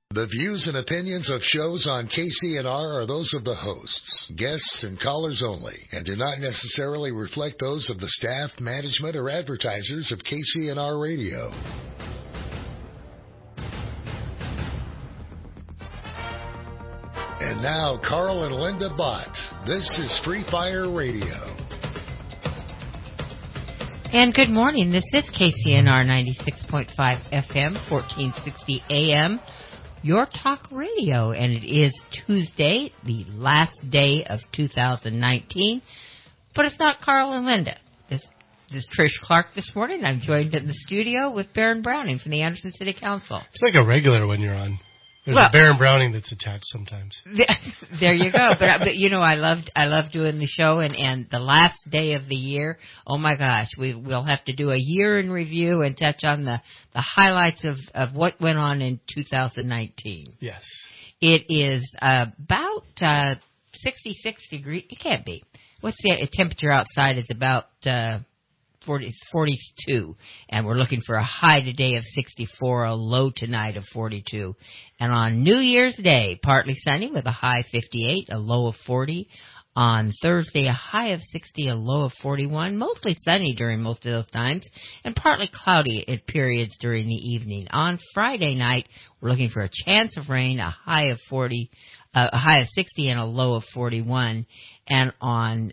The views and opinions of shows on KCNR are those of the hosts, guests, and callers only, and do not necessarily reflect those of the staff, management, or advertisers of KCNR Radio. And now, Carl and Linda Bott. This is Free Fire Radio. And good morning. This is KCNR 96.5 FM, 1460 AM. Your Talk Radio, and it is Tuesday, the last day of 2019. But it's not Carl and Linda. This is Trish Clark this morning. I'm joined in the studio with Baron Browning from the Anderson City Council. It's like a regular when you're on. There's a Baron Browning that's attached sometimes. There you go. But you know, I love doing the show, and the last day of the year. Oh my gosh, we'll have to do a year in review and touch on the highlights of what went on in 2019. Yes, it is about 66 degrees. It can't be. What's the temperature outside? Is about 42, and we're looking for a high today of 64, a low tonight of 42. And on New Year's Day, partly sunny with a high 58, a low of 40. On Thursday, a high of 60, a low of 41. Mostly sunny during most of those times, and partly cloudy at periods during the evening. On Friday night, we're looking for a chance of rain, a high of 40, a high of 60, and a low of 41. And on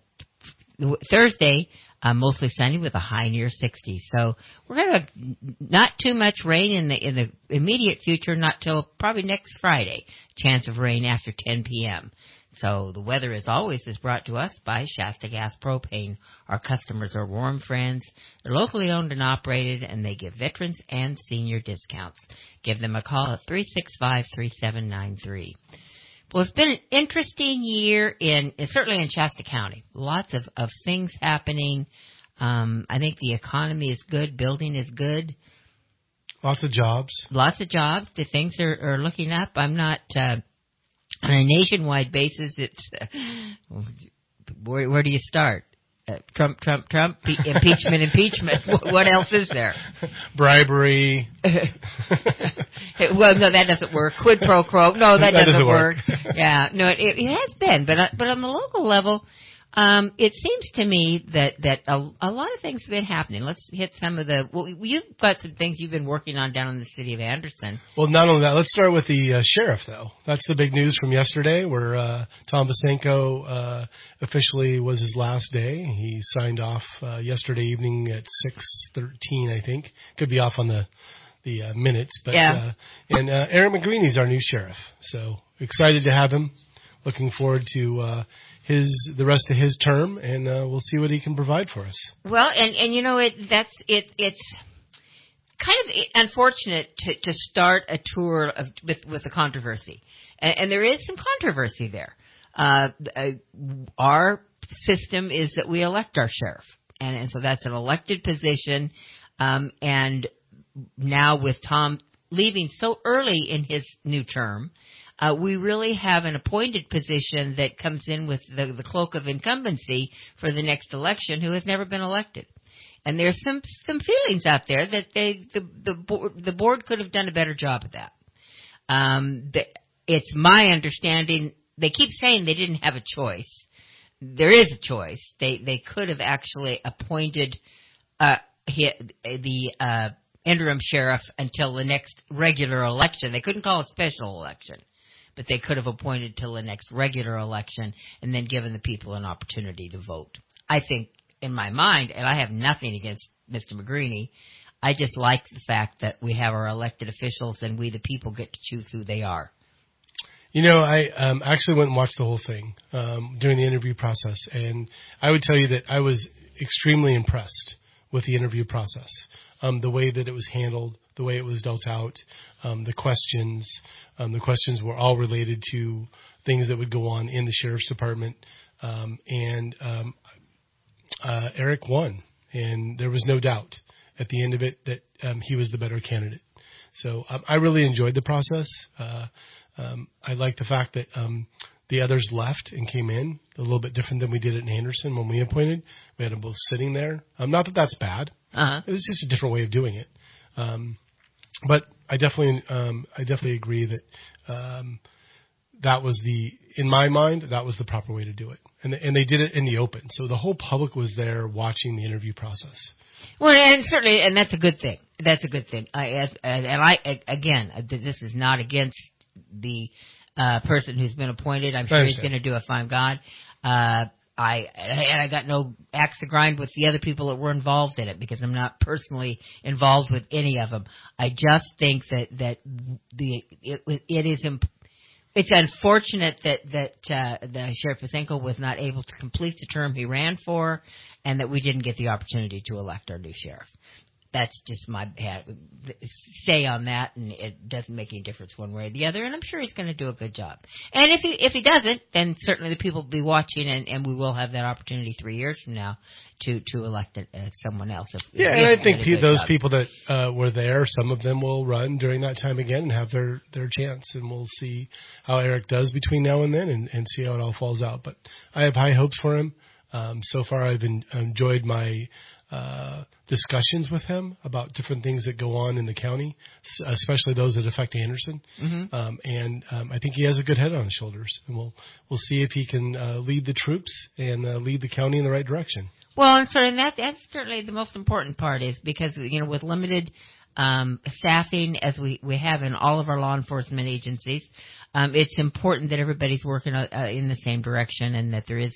Thursday, mostly sunny with a high near 60. So we're going to not too much rain in the immediate future, not till probably next Friday. Chance of rain after 10 p.m. So the weather, as always, is brought to us by Shasta Gas Propane. Our customers are warm friends. They're locally owned and operated, and they give veterans and senior discounts. Give them a call at 365-3793. Well, it's been an interesting year certainly in Shasta County. Lots of things happening. I think the economy is good. Building is good. Lots of jobs. The things are looking up. I'm not, on a nationwide basis, it's, where do you start? Trump, impeachment. What else is there? Bribery. Well, no, that doesn't work. Quid pro quo. No, that doesn't work. Yeah, no, it has been, but on the local level, it seems to me that a lot of things have been happening. Let's hit some of you've got some things you've been working on down in the city of Anderson. Well, not only that, let's start with the sheriff, though. That's the big news from yesterday, where Tom Basenko officially was his last day. He signed off yesterday evening at 6:13, I think. Could be off on the minutes, but yeah. And Aaron McGreeny's our new sheriff, so excited to have him. Looking forward to the rest of his term, and we'll see what he can provide for us. Well, and you know, it's kind of unfortunate to start a tour with a controversy, and there is some controversy there. Our system is that we elect our sheriff, and so that's an elected position, and now with Tom leaving so early in his new term, we really have an appointed position that comes in with the cloak of incumbency for the next election, who has never been elected. And there's some feelings out there that the board could have done a better job of that. It's my understanding, they keep saying they didn't have a choice. There is a choice. They could have actually appointed the interim sheriff until the next regular election. They couldn't call a special election, but they could have appointed till the next regular election and then given the people an opportunity to vote. I think, in my mind, and I have nothing against Mr. McGreeny, I just like the fact that we have our elected officials and we, the people, get to choose who they are. You know, I actually went and watched the whole thing during the interview process, and I would tell you that I was extremely impressed with the interview process, the way that it was handled, the way it was dealt out, the questions. The questions were all related to things that would go on in the sheriff's department, and Eric won, and there was no doubt at the end of it that he was the better candidate. So I really enjoyed the process. I like the fact that the others left and came in a little bit different than we did at Anderson when we appointed. We had them both sitting there. Not that that's bad. Uh-huh. It was just a different way of doing it. But I definitely agree that that was in my mind, that was the proper way to do it. And they did it in the open. So the whole public was there watching the interview process. Well, and certainly, and that's a good thing. That's a good thing. This is not against the person who's been appointed. I'm sure he's going to do a fine job. I got no axe to grind with the other people that were involved in it because I'm not personally involved with any of them. I just think that it's unfortunate that Sheriff Pasenko was not able to complete the term he ran for, and that we didn't get the opportunity to elect our new sheriff. That's just my say on that, and it doesn't make any difference one way or the other. And I'm sure he's going to do a good job. And if he doesn't, then certainly the people will be watching, and we will have that opportunity 3 years from now to elect someone else. And I think those people that were there, some of them will run during that time again and have their chance, and we'll see how Eric does between now and then, and see how it all falls out. But I have high hopes for him. So far, I've enjoyed my discussions with him about different things that go on in the county, especially those that affect Anderson. Mm-hmm. I think he has a good head on his shoulders, and we'll see if he can lead the troops and lead the county in the right direction. Well, and that's certainly the most important part, is because with limited staffing as we have in all of our law enforcement agencies, it's important that everybody's working in the same direction, and that there is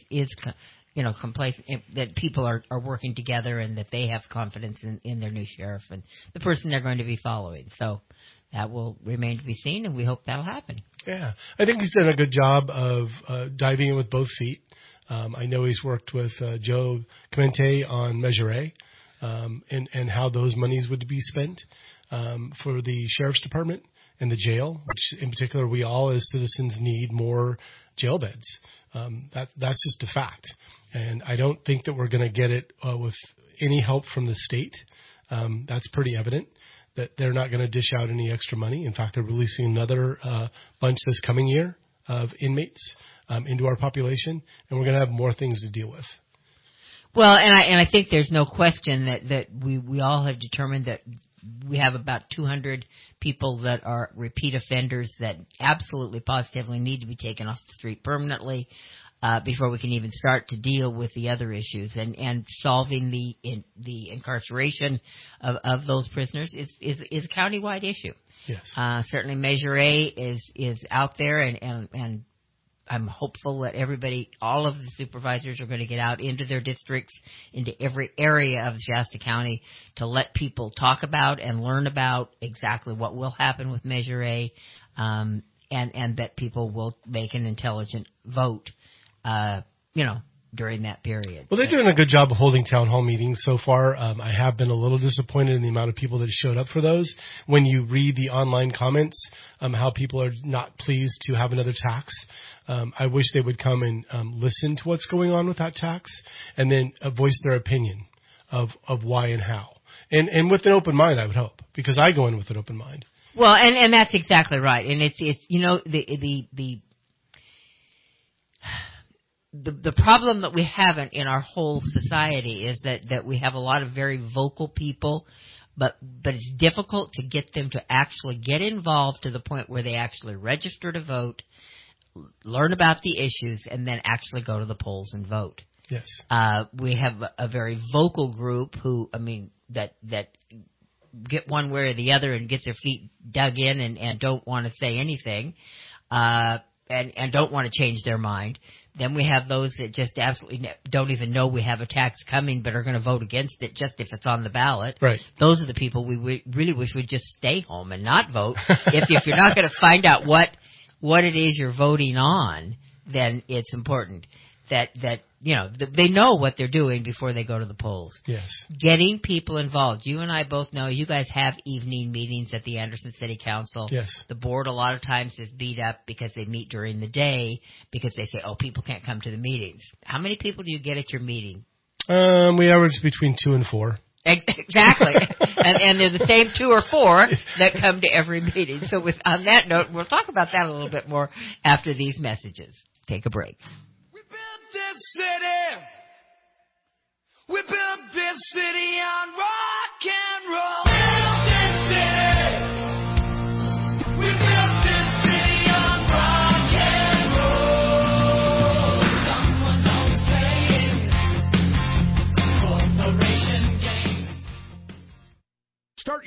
that people are working together, and that they have confidence in their new sheriff and the person they're going to be following. So that will remain to be seen, and we hope that'll happen. Yeah. I think he's done a good job of diving in with both feet. I know he's worked with Joe Clemente on Measure A, and how those monies would be spent for the sheriff's department and the jail, which in particular we all as citizens need more jail beds. That's just a fact. And I don't think that we're going to get it with any help from the state. That's pretty evident that they're not going to dish out any extra money. In fact, they're releasing another bunch this coming year of inmates into our population, and we're going to have more things to deal with. Well, and I think there's no question that we all have determined that we have about 200 people that are repeat offenders that absolutely positively need to be taken off the street permanently before we can even start to deal with the other issues. And solving the incarceration of those prisoners is a countywide issue. Yes. Certainly Measure A is out there, and I'm hopeful that all of the supervisors are going to get out into their districts, into every area of Shasta County, to let people talk about and learn about exactly what will happen with Measure A, and that people will make an intelligent vote, during that period. Well, they're doing a good job of holding town hall meetings so far. I have been a little disappointed in the amount of people that showed up for those. When you read the online comments, how people are not pleased to have another tax. I wish they would come and listen to what's going on with that tax, and then voice their opinion of why and how. And with an open mind, I would hope, because I go in with an open mind. Well, and that's exactly right. And it's the problem that we have in our whole society is that we have a lot of very vocal people, but it's difficult to get them to actually get involved to the point where they actually register to vote, learn about the issues, and then actually go to the polls and vote. Yes. We have a very vocal group who, that get one way or the other and get their feet dug in and don't want to say anything, and don't want to change their mind. Then we have those that just absolutely don't even know we have a tax coming, but are going to vote against it just if it's on the ballot. Right. Those are the people we really wish would just stay home and not vote. If you're not going to find out what it is you're voting on, then it's important that they know what they're doing before they go to the polls. Yes. Getting people involved. You and I both know you guys have evening meetings at the Anderson City Council. Yes. The board a lot of times is beat up because they meet during the day because they say, people can't come to the meetings. How many people do you get at your meeting? We average between 2 and 4. Exactly. and they're the same 2 or 4 that come to every meeting. So on that note, we'll talk about that a little bit more after these messages. Take a break. City. We built this city on rock and roll. Built this city.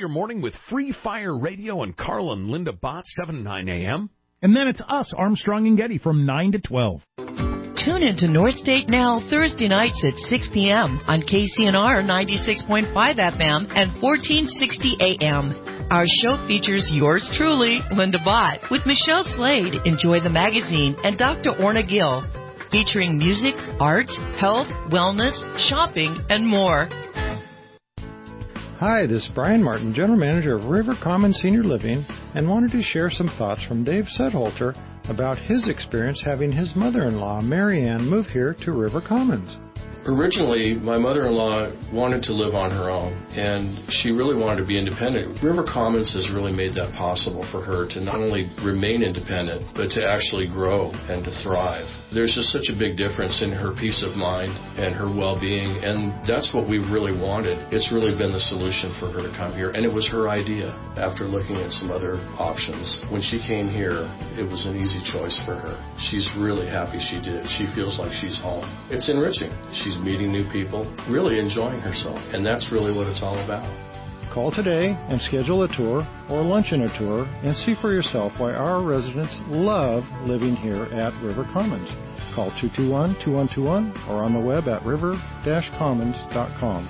your morning with Free Fire Radio and Carl and Linda Bott, 7 to 9 a.m. And then it's us, Armstrong and Getty, from 9 to 12. Tune into North State Now Thursday nights at 6 p.m. on KCNR 96.5 FM and 1460 AM. Our show features yours truly, Linda Bott, with Michelle Slade, Enjoy the Magazine, and Dr. Orna Gill, featuring music, arts, health, wellness, shopping, and more. Hi, this is Brian Martin, General Manager of River Commons Senior Living, and wanted to share some thoughts from Dave Sudholter about his experience having his mother-in-law, Mary Ann, move here to River Commons. Originally, my mother-in-law wanted to live on her own, and she really wanted to be independent. River Commons has really made that possible for her to not only remain independent, but to actually grow and to thrive. There's just such a big difference in her peace of mind and her well-being, and that's what we really wanted. It's really been the solution for her to come here, and it was her idea after looking at some other options. When she came here, it was an easy choice for her. She's really happy she did. She feels like she's home. It's enriching. She's meeting new people, really enjoying herself, and that's really what it's all about. Call today and schedule a tour or lunch and a tour and see for yourself why our residents love living here at River Commons. Call 221-2121 or on the web at river-commons.com.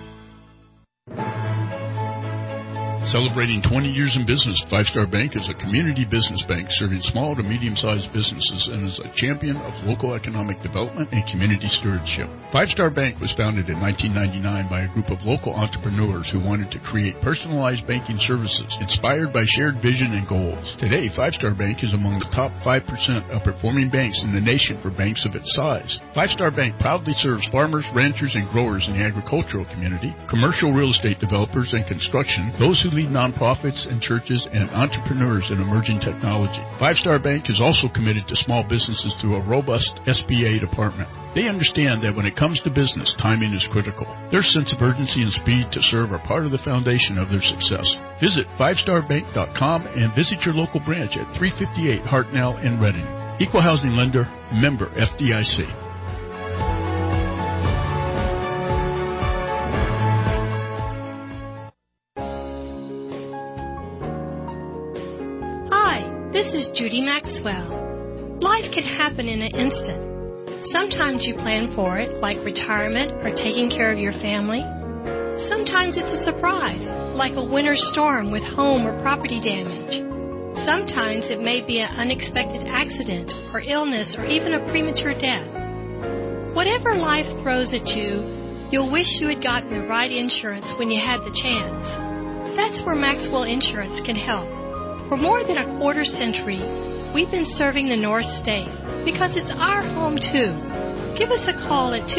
Celebrating 20 years in business, Five Star Bank is a community business bank serving small to medium-sized businesses and is a champion of local economic development and community stewardship. Five Star Bank was founded in 1999 by a group of local entrepreneurs who wanted to create personalized banking services inspired by shared vision and goals. Today, Five Star Bank is among the top 5% of performing banks in the nation for banks of its size. Five Star Bank proudly serves farmers, ranchers, and growers in the agricultural community, commercial real estate developers and construction, those who lead nonprofits and churches, and entrepreneurs in emerging technology. Five Star Bank is also committed to small businesses through a robust SBA department. They understand that when it comes to business, timing is critical. Their sense of urgency and speed to serve are part of the foundation of their success. Visit fivestarbank.com and visit your local branch at 358 Hartnell in Reading. Equal housing lender, member FDIC. This is Judy Maxwell. Life can happen in an instant. Sometimes you plan for it, like retirement or taking care of your family. Sometimes it's a surprise, like a winter storm with home or property damage. Sometimes it may be an unexpected accident or illness or even a premature death. Whatever life throws at you, you'll wish you had gotten the right insurance when you had the chance. That's where Maxwell Insurance can help. For more than a quarter century, we've been serving the North State because it's our home too. Give us a call at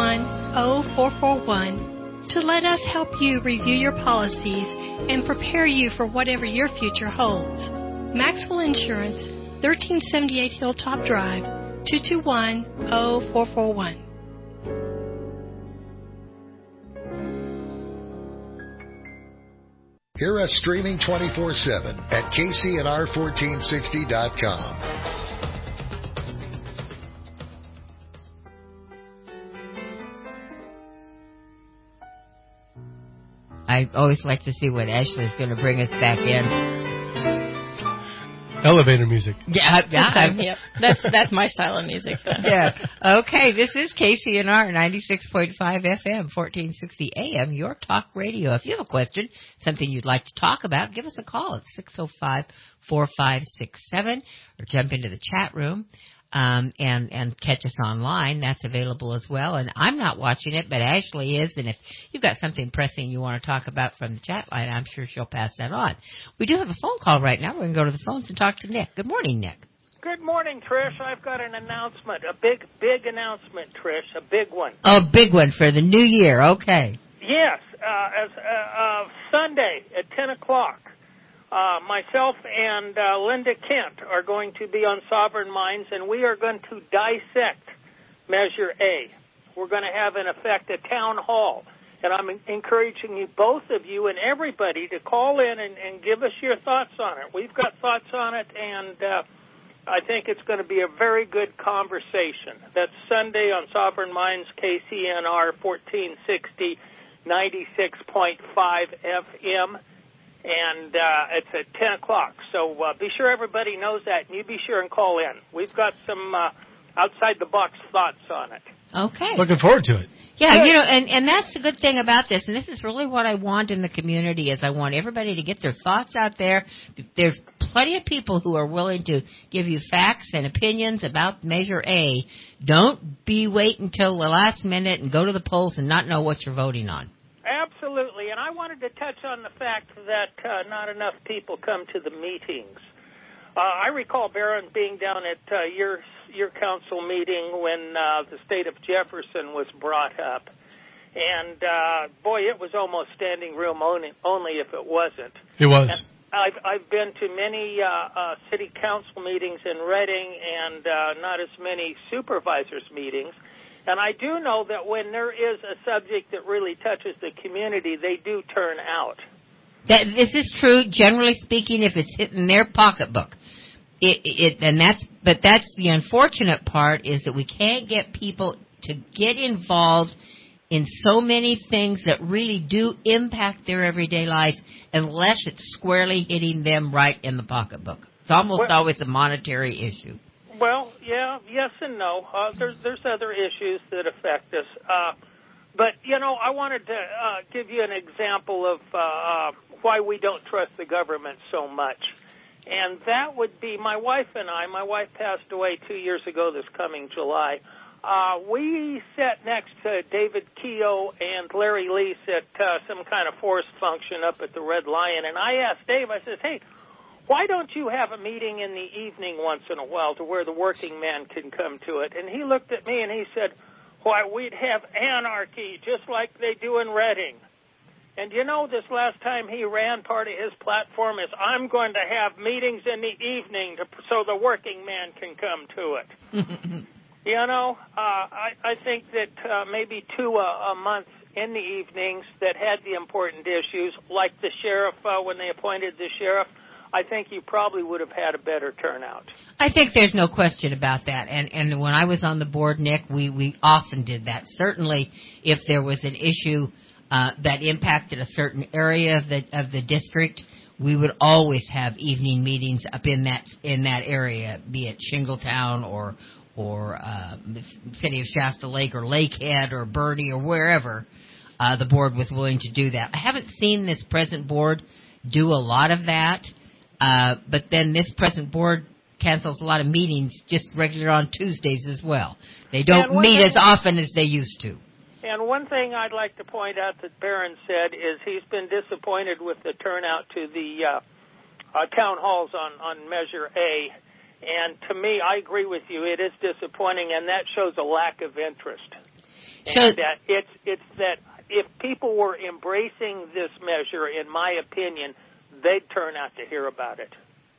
221-0441 to let us help you review your policies and prepare you for whatever your future holds. Maxwell Insurance, 1378 Hilltop Drive, 221-0441. Hear us streaming 24/7 at KCNR1460.com. I always like to see what Ashley's going to bring us back in. Elevator music. Yeah. Yep. That's my style of music. Yeah. Okay, this is KCNR 96.5 FM, 1460 AM, your talk radio. If you have a question, something you'd like to talk about, give us a call at 605-4567 or jump into the chat room and catch us online. That's available as well. And I'm not watching it, but Ashley is. And if you've got something pressing you want to talk about from the chat line, I'm sure she'll pass that on. We do have a phone call right now. We're going to go to the phones and talk to Nick. Good morning, Nick. Good morning, Trish. I've got an announcement, a big announcement, Trish, a big one. A big one for the new year. Okay. Yes, Sunday at 10 o'clock. Myself and Linda Kent are going to be on Sovereign Minds, and we are going to dissect Measure A. We're going to have, in effect, a town hall, and I'm encouraging you, both of you and everybody, to call in and give us your thoughts on it. We've got thoughts on it, and I think it's going to be a very good conversation. That's Sunday on Sovereign Minds, KCNR 1460, 96.5 FM. and it's at 10 o'clock. So be sure everybody knows that, and you be sure and call in. We've got some outside-the-box thoughts on it. Okay. Looking forward to it. Yeah, and that's the good thing about this, and this is really what I want in the community, is I want everybody to get their thoughts out there. There's plenty of people who are willing to give you facts and opinions about Measure A. Don't be waiting until the last minute and go to the polls and not know what you're voting on. Absolutely, and I wanted to touch on the fact that not enough people come to the meetings. I recall, Barron, being down at your council meeting when the state of Jefferson was brought up. And, boy, it was almost standing room only if it wasn't. It was. And I've been to many city council meetings in Reading and not as many supervisors meetings. And I do know that when there is a subject that really touches the community, they do turn out. This is true, generally speaking, if it's hitting their pocketbook. But that's the unfortunate part, is that we can't get people to get involved in so many things that really do impact their everyday life unless it's squarely hitting them right in the pocketbook. It's almost always a monetary issue. Well, yeah, yes and no. There's other issues that affect us. But, I wanted to give you an example of why we don't trust the government so much. And that would be my wife and I. My wife passed away 2 years ago this coming July. We sat next to David Keogh and Larry Lease at some kind of forest function up at the Red Lion. And I asked Dave, I said, hey, why don't you have a meeting in the evening once in a while to where the working man can come to it? And he looked at me and he said, why, we'd have anarchy just like they do in Reading. And this last time he ran, part of his platform is, I'm going to have meetings in the evening so the working man can come to it. I think that maybe 2 a month in the evenings that had the important issues, like the sheriff, when they appointed the sheriff, I think you probably would have had a better turnout. I think there's no question about that. And when I was on the board, Nick, we often did that. Certainly, if there was an issue that impacted a certain area of the district, we would always have evening meetings up in that area, be it Shingletown or the city of Shasta Lake or Lakehead or Bernie or wherever. The board was willing to do that. I haven't seen this present board do a lot of that. But then this present board cancels a lot of meetings just regular on Tuesdays as well. They don't meet as often as they used to. And one thing I'd like to point out that Barron said is he's been disappointed with the turnout to the town halls on Measure A. And to me, I agree with you. It is disappointing, and that shows a lack of interest. And that it's that if people were embracing this measure, in my opinion, they'd turn out to hear about it.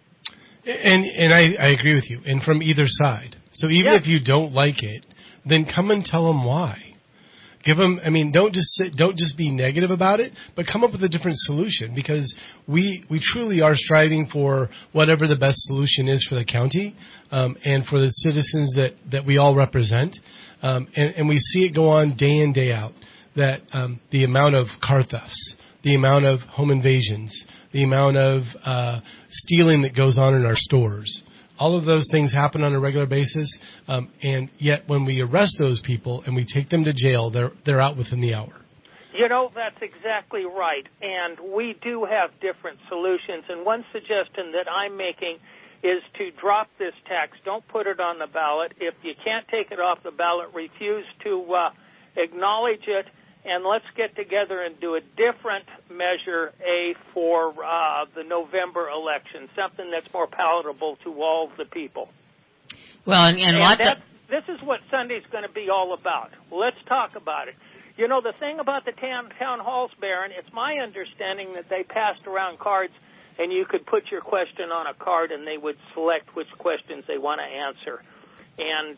And I agree with you. And from either side. So even if you don't like it, then come and tell them why. Give them. Don't just be negative about it, but come up with a different solution, because we truly are striving for whatever the best solution is for the county and for the citizens that we all represent. And we see it go on day in, day out, that the amount of car thefts, the amount of home invasions, the amount of stealing that goes on in our stores. All of those things happen on a regular basis, and yet when we arrest those people and we take them to jail, they're out within the hour. That's exactly right, and we do have different solutions, and one suggestion that I'm making is to drop this tax. Don't put it on the ballot. If you can't take it off the ballot, refuse to acknowledge it, and let's get together and do a different Measure A for the November election, something that's more palatable to all the people. Well, and this is what Sunday's going to be all about. Let's talk about it. The thing about the town halls, Barron, it's my understanding that they passed around cards, and you could put your question on a card, and they would select which questions they want to answer. And,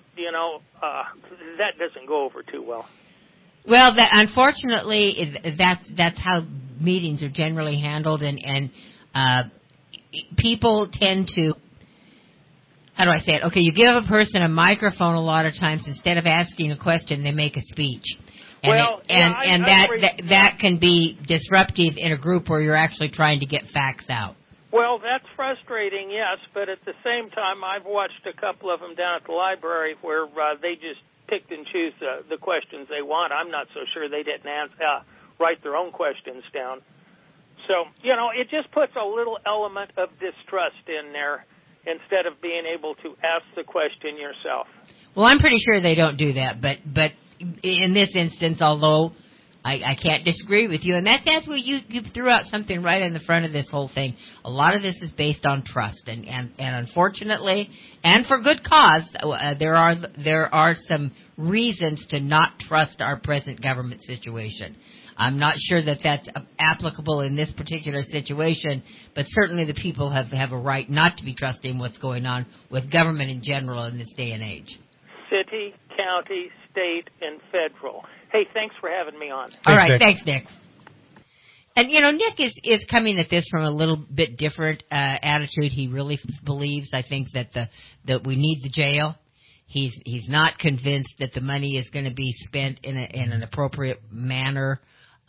that doesn't go over too well. Well, unfortunately, that's how meetings are generally handled, and people tend to, how do I say it? Okay, you give a person a microphone a lot of times. Instead of asking a question, they make a speech. And that can be disruptive in a group where you're actually trying to get facts out. Well, that's frustrating, yes, but at the same time, I've watched a couple of them down at the library where they just picked and choose the questions they want. I'm not so sure they didn't write their own questions down. So, it just puts a little element of distrust in there instead of being able to ask the question yourself. Well, I'm pretty sure they don't do that, but in this instance, although I can't disagree with you, and that's where you threw out something right in the front of this whole thing. A lot of this is based on trust, and unfortunately, and for good cause, there are some reasons to not trust our present government situation. I'm not sure that that's applicable in this particular situation, but certainly the people have a right not to be trusting what's going on with government in general in this day and age. City, county, state, and federal. Hey, thanks for having me on. All right, thanks, Nick. And, Nick is coming at this from a little bit different attitude. He really believes, I think, that we need the jail. He's not convinced that the money is going to be spent in an appropriate manner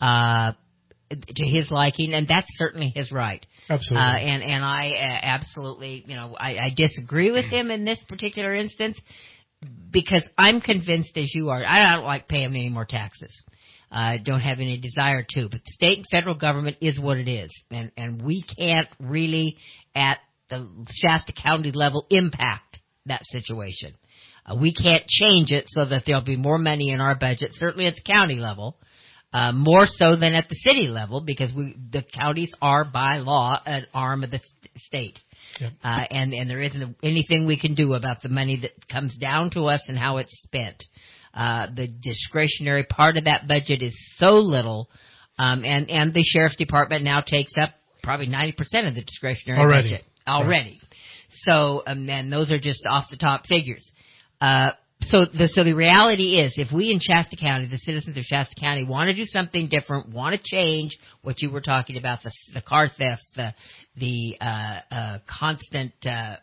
to his liking, and that's certainly his right. Absolutely. And I absolutely, I disagree with him in this particular instance because I'm convinced, as you are, I don't like paying any more taxes. I don't have any desire to, but the state and federal government is what it is, and we can't really, at the Shasta County level, impact that situation. We can't change it so that there'll be more money in our budget, certainly at the county level. More so than at the city level, because the counties are by law an arm of the state. Yep. And there isn't anything we can do about the money that comes down to us and how it's spent. The discretionary part of that budget is so little, and the sheriff's department now takes up probably 90% of the discretionary budget already. Right. So, and those are just off the top figures. So the reality is, if we in Shasta County, the citizens of Shasta County, want to do something different, want to change what you were talking about, the car thefts, the constant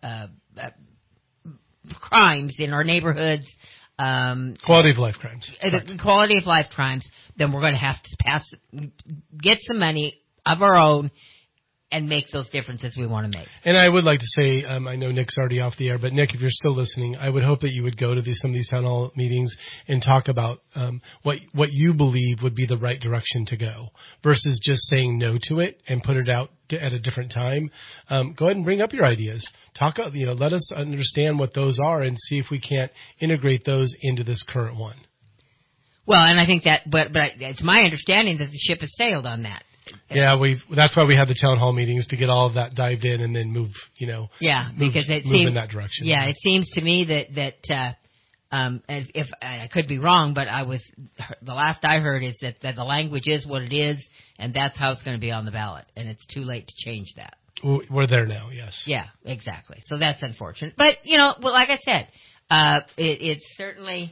crimes in our neighborhoods, quality of life crimes, quality of life crimes, then we're going to have to get some money of our own and make those differences we want to make. And I would like to say, I know Nick's already off the air, but Nick, if you're still listening, I would hope that you would go to some of these town hall meetings and talk about what you believe would be the right direction to go, versus just saying no to it and put it out at a different time. Go ahead and bring up your ideas. Let us understand what those are and see if we can't integrate those into this current one. Well, and I think that, but it's my understanding that the ship has sailed on that. Yeah, that's why we have the town hall meetings, to get all of that dived in and then move, because it move seems in that direction. Yeah, it seems to me that if I could be wrong, but the last I heard is that the language is what it is, and that's how it's going to be on the ballot, and it's too late to change that. We're there now, yes. Yeah, exactly. So that's unfortunate, but like I said, it's certainly.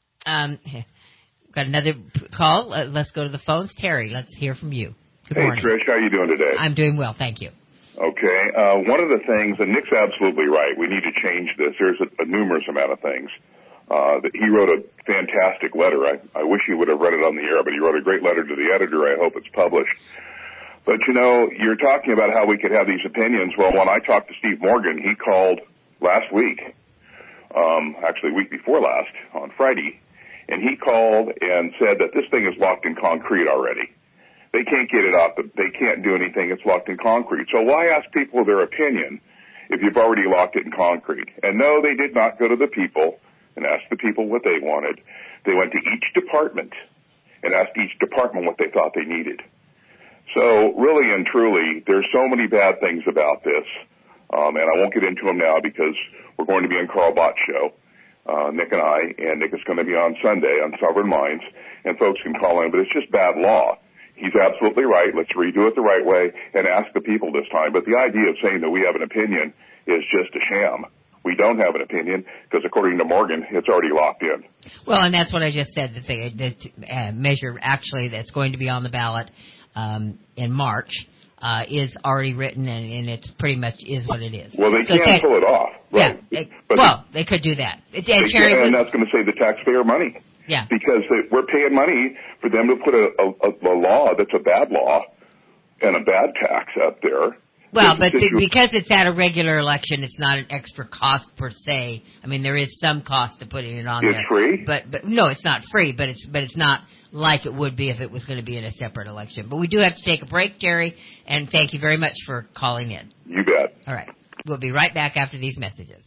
Got another call. Let's go to the phones. Terry, let's hear from you. Good morning. Trish, how are you doing today? I'm doing well, thank you. Okay. One of the things, and Nick's absolutely right, we need to change this. There's a numerous amount of things. He wrote a fantastic letter. I wish he would have read it on the air, but he wrote a great letter to the editor. I hope it's published. But, you're talking about how we could have these opinions. Well, when I talked to Steve Morgan, he called last week, actually week before last, on Friday, and he called and said that this thing is locked in concrete already. They can't get it off. They can't do anything. It's locked in concrete. So why ask people their opinion if you've already locked it in concrete? And no, they did not go to the people and ask the people what they wanted. They went to each department and asked each department what they thought they needed. So really and truly, there's so many bad things about this, and I won't get into them now because we're going to be on Carl Bott's show, Nick and I, and Nick is going to be on Sunday on Sovereign Minds, and folks can call in, but it's just bad law. He's absolutely right. Let's redo it the right way and ask the people this time. But the idea of saying that we have an opinion is just a sham. We don't have an opinion because, according to Morgan, it's already locked in. Well, and that's what I just said, that the measure actually that's going to be on the ballot in March is already written, and it's pretty much is what it is. Well, they can't pull it off. Right. Yeah. They could do that. And that's going to save the taxpayer money. Yeah. Because we're paying money for them to put a law that's a bad law and a bad tax out there. Well, but because it's at a regular election, it's not an extra cost per se. I mean, there is some cost to putting it on there. It's free? But no, it's not free, but it's not like it would be if it was going to be in a separate election. But we do have to take a break, Terry, and thank you very much for calling in. You bet. All right. We'll be right back after these messages.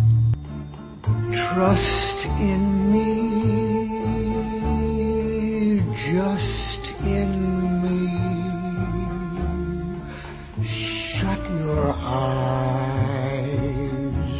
Trust in me, just in Shut your eyes.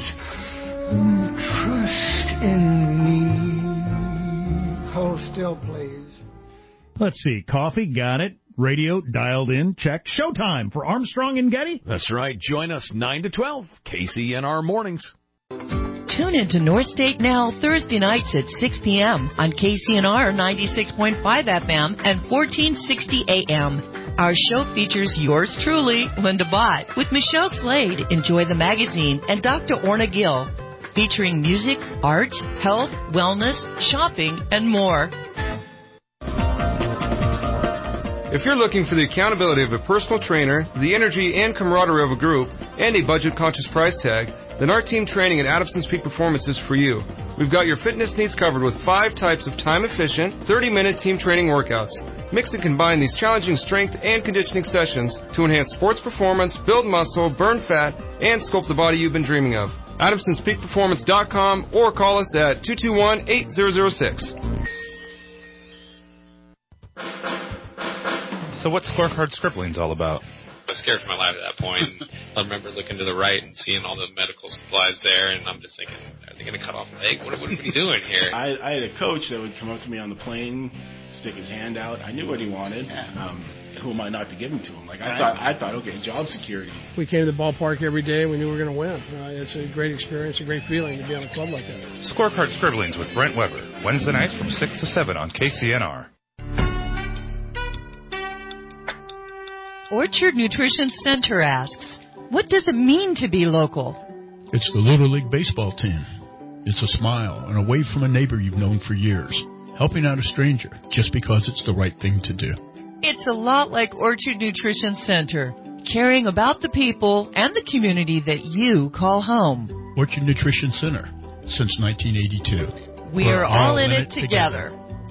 Trust in me. Hold still, please. Let's see. Coffee, got it. Radio, dialed in, check. Showtime for Armstrong and Getty. That's right. Join us 9 to 12, KCNR Mornings. Tune into North State Now Thursday nights at 6 p.m. on KCNR 96.5 FM and 1460 AM. Our show features yours truly, Linda Bott, with Michelle Slade, Enjoy the Magazine, and Dr. Orna Gill, featuring music, art, health, wellness, shopping, and more. If you're looking for the accountability of a personal trainer, the energy and camaraderie of a group, and a budget-conscious price tag, then our team training at Adamson's Peak Performance is for you. We've got your fitness needs covered with 5 types of time-efficient, 30-minute team training workouts. Mix and combine these challenging strength and conditioning sessions to enhance sports performance, build muscle, burn fat, and sculpt the body you've been dreaming of. AdamsonsPeakPerformance.com or call us at 221-8006. So what's Scorecard Scribblings all about? I was scared for my life at that point. I remember looking to the right and seeing all the medical supplies there, and I'm just thinking, are they going to cut off a leg? What are we doing here? I had a coach that would come up to me on the plane, stick his hand out. I knew what he wanted. Who am I not to give him to him? Like I thought, okay, job security. We came to the ballpark every day. We knew we were going to win. It's a great experience, a great feeling to be on a club like that. Scorecard Scribblings with Brent Weber, Wednesday nights from 6 to 7 on KCNR. Orchard Nutrition Center asks, what does it mean to be local? It's the Little League baseball team. It's a smile and a wave from a neighbor you've known for years. Helping out a stranger just because it's the right thing to do. It's a lot like Orchard Nutrition Center, caring about the people and the community that you call home. Orchard Nutrition Center, since 1982. We're all in it together.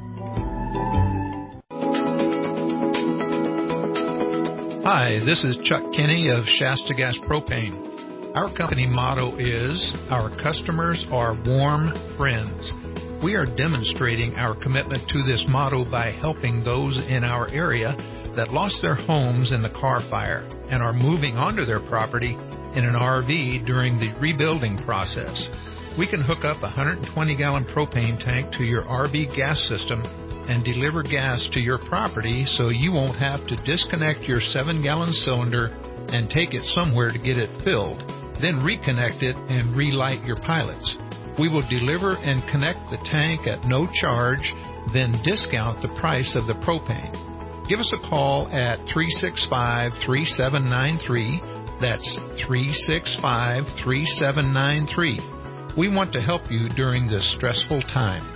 Hi, this is Chuck Kinney of Shasta Gas Propane. Our company motto is, our customers are warm friends. We are demonstrating our commitment to this motto by helping those in our area that lost their homes in the Carr fire and are moving onto their property in an RV during the rebuilding process. We can hook up a 120-gallon propane tank to your RV gas system and deliver gas to your property so you won't have to disconnect your 7-gallon cylinder and take it somewhere to get it filled, then reconnect it and relight your pilots. We will deliver and connect the tank at no charge, then discount the price of the propane. Give us a call at 365-3793. That's 365-3793. We want to help you during this stressful time.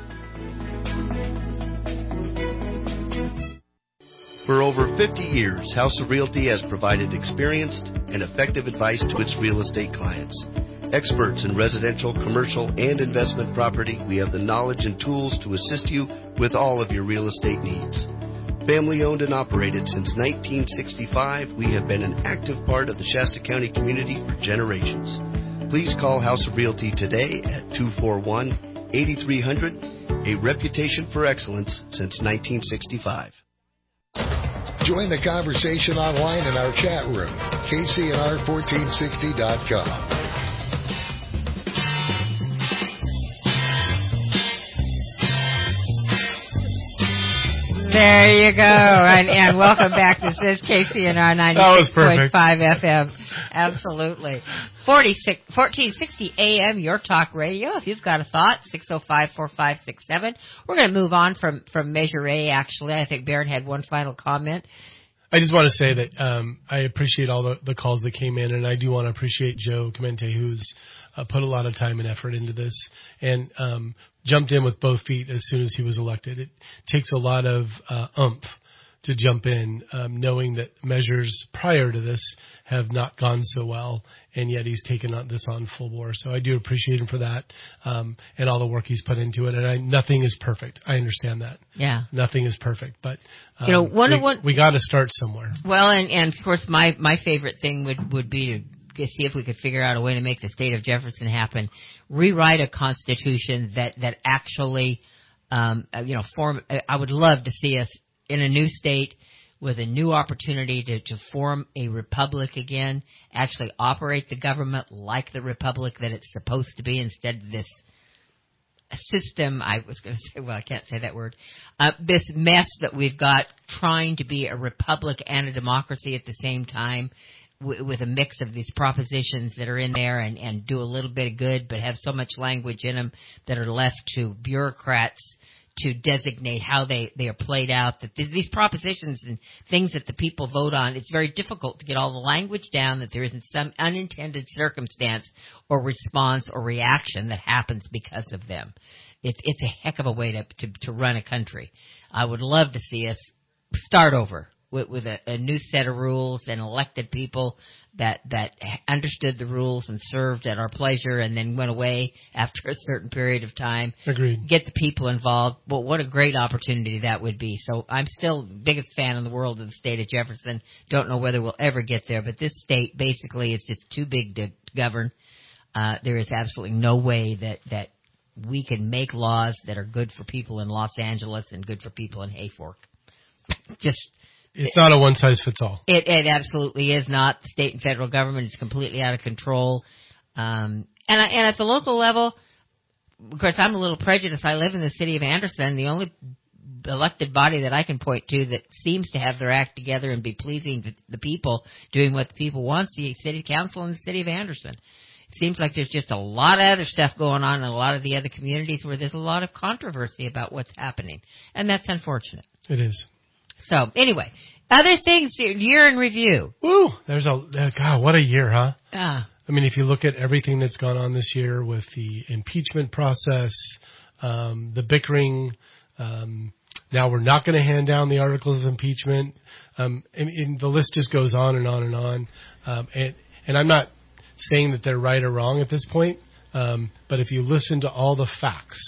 For over 50 years, House of Realty has provided experienced and effective advice to its real estate clients. Experts in residential, commercial, and investment property, we have the knowledge and tools to assist you with all of your real estate needs. Family owned and operated since 1965, we have been an active part of the Shasta County community for generations. Please call House of Realty today at 241-8300, a reputation for excellence since 1965. Join the conversation online in our chat room, KCNR1460.com. There you go. And welcome back. This is KCNR 96.5 FM. Absolutely. 1460 AM, your talk radio. If you've got a thought, 605-4567. We're going to move on from Measure A, actually. I think Barrett had one final comment. I just want to say that I appreciate all the calls that came in, and I do want to appreciate Joe Clemente, who's put a lot of time and effort into this and jumped in with both feet as soon as he was elected. It takes a lot of oomph to jump in, knowing that measures prior to this have not gone so well, and yet he's taken this on full bore. So I do appreciate him for that, and all the work he's put into it. And nothing is perfect. I understand that. Yeah. Nothing is perfect, but we got to start somewhere. Well, and of course my favorite thing would be to see if we could figure out a way to make the state of Jefferson happen, rewrite a constitution that actually, form. I would love to see us in a new state with a new opportunity to form a republic again, actually operate the government like the republic that it's supposed to be instead of this system. I was going to say, well, I can't say that word. This mess that we've got trying to be a republic and a democracy at the same time with a mix of these propositions that are in there and do a little bit of good but have so much language in them that are left to bureaucrats to designate how they are played out, that these propositions and things that the people vote on, it's very difficult to get all the language down, that there isn't some unintended circumstance or response or reaction that happens because of them. It's a heck of a way to run a country. I would love to see us start over with a new set of rules and elected people that understood the rules and served at our pleasure and then went away after a certain period of time. Agreed. Get the people involved. Well, what a great opportunity that would be. So I'm still the biggest fan in the world of the state of Jefferson. Don't know whether we'll ever get there, but this state basically is just too big to govern. There is absolutely no way that we can make laws that are good for people in Los Angeles and good for people in Hayfork. It's not a one-size-fits-all. It absolutely is not. The state and federal government is completely out of control. And at the local level, of course, I'm a little prejudiced. I live in the city of Anderson. The only elected body that I can point to that seems to have their act together and be pleasing to the people, doing what the people want, is the city council in the city of Anderson. It seems like there's just a lot of other stuff going on in a lot of the other communities where there's a lot of controversy about what's happening. And that's unfortunate. It is. So, anyway, other things, year in review. Woo! God, what a year, huh? I mean, if you look at everything that's gone on this year with the impeachment process, the bickering, now we're not going to hand down the articles of impeachment, and the list just goes on and on and on. And I'm not saying that they're right or wrong at this point. But if you listen to all the facts,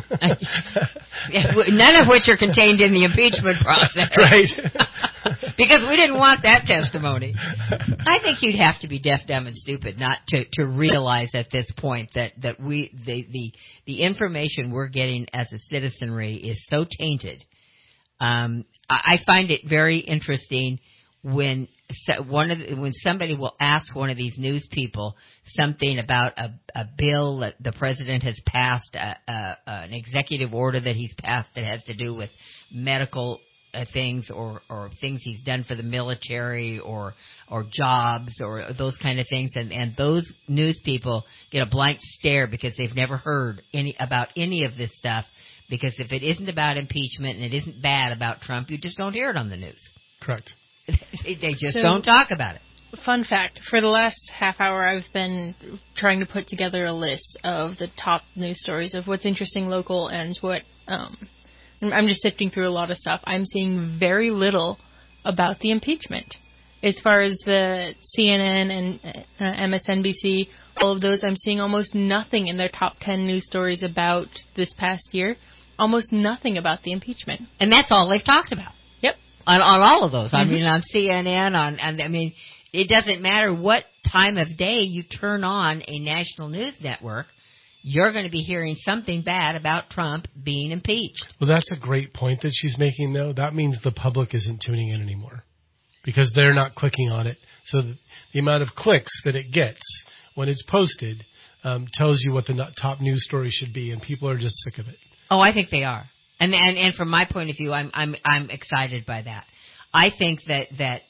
none of which are contained in the impeachment process, right? Because we didn't want that testimony. I think you'd have to be deaf, dumb, and stupid not to realize at this point that the information we're getting as a citizenry is so tainted. I find it very interesting when somebody will ask one of these news people something about a bill that the president has passed, an executive order that he's passed that has to do with medical things or things he's done for the military or jobs or those kind of things, and those news people get a blank stare because they've never heard about any of this stuff, because if it isn't about impeachment and it isn't bad about Trump, you just don't hear it on the news. Correct. They just don't talk about it. Fun fact, for the last half hour I've been trying to put together a list of the top news stories of what's interesting local and what I'm just sifting through a lot of stuff. I'm seeing very little about the impeachment. As far as the CNN and MSNBC, all of those, I'm seeing almost nothing in their top 10 news stories about this past year. Almost nothing about the impeachment. And that's all they've talked about. Yep. On all of those. Mm-hmm. I mean, on CNN, it doesn't matter what time of day you turn on a national news network, you're going to be hearing something bad about Trump being impeached. Well, that's a great point that she's making, though. That means the public isn't tuning in anymore because they're not clicking on it. So the amount of clicks that it gets when it's posted tells you what the top news story should be, and people are just sick of it. Oh, I think they are. And from my point of view, I'm excited by that. I think that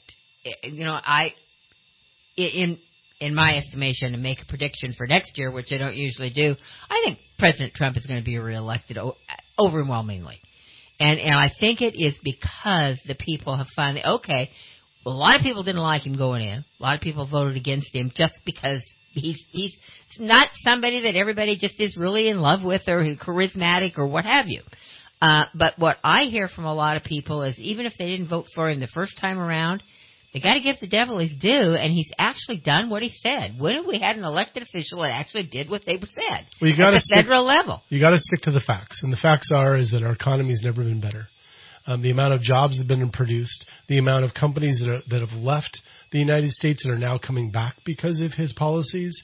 in my estimation, to make a prediction for next year, which I don't usually do, I think President Trump is going to be reelected overwhelmingly. And I think it is because the people have finally, okay, a lot of people didn't like him going in. A lot of people voted against him just because he's not somebody that everybody just is really in love with or charismatic or what have you. But what I hear from a lot of people is even if they didn't vote for him the first time around, they got to give the devil his due, and he's actually done what he said. When have we had an elected official that actually did what they said at the federal level? You got to stick to the facts, and the facts is that our economy's never been better. The amount of jobs that have been produced, the amount of companies that have left the United States and are now coming back because of his policies,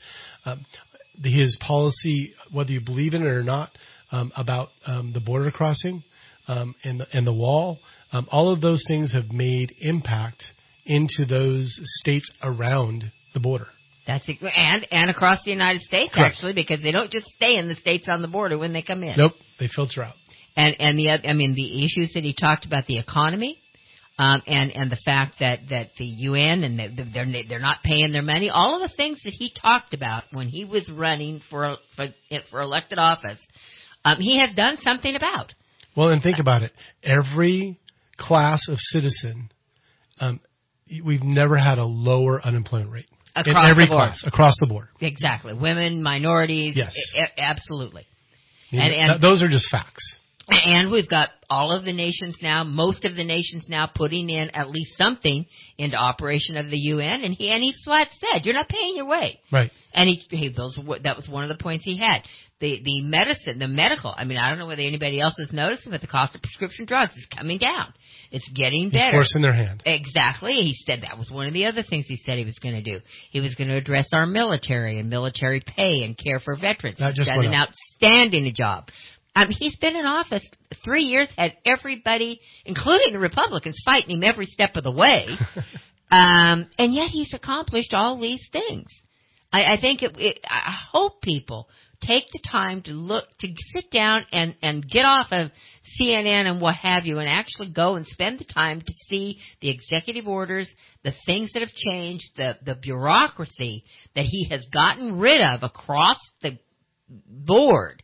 his policy, whether you believe in it or not, about the border crossing and the wall, all of those things have made impact into those states around the border. That's it. And across the United States, Correct. Actually, because they don't just stay in the states on the border when they come in. Nope, they filter out. And the issues that he talked about, the economy, and the fact that the UN and they're not paying their money, all of the things that he talked about when he was running for elected office, he has done something about. Well, and think about it. Every class of citizen, we've never had a lower unemployment rate. Across in every the board. class, across the board. Exactly. Women, minorities. Yes. Absolutely. And those are just facts. And we've got all of the nations now, most of the nations now putting in at least something into operation of the UN. And he flat said, you're not paying your way. Right. And that was one of the points he had. The medicine, the medical, I don't know whether anybody else has noticed, but the cost of prescription drugs is coming down. It's getting better. He's forcing their hand. Exactly. He said that was one of the other things he said he was going to do. He was going to address our military and military pay and care for veterans. He's done an outstanding job. He's been in office 3 years, had everybody, including the Republicans, fighting him every step of the way. And yet he's accomplished all these things. I think I hope people take the time to sit down and get off of CNN and what have you and actually go and spend the time to see the executive orders, the things that have changed, the bureaucracy that he has gotten rid of across the board.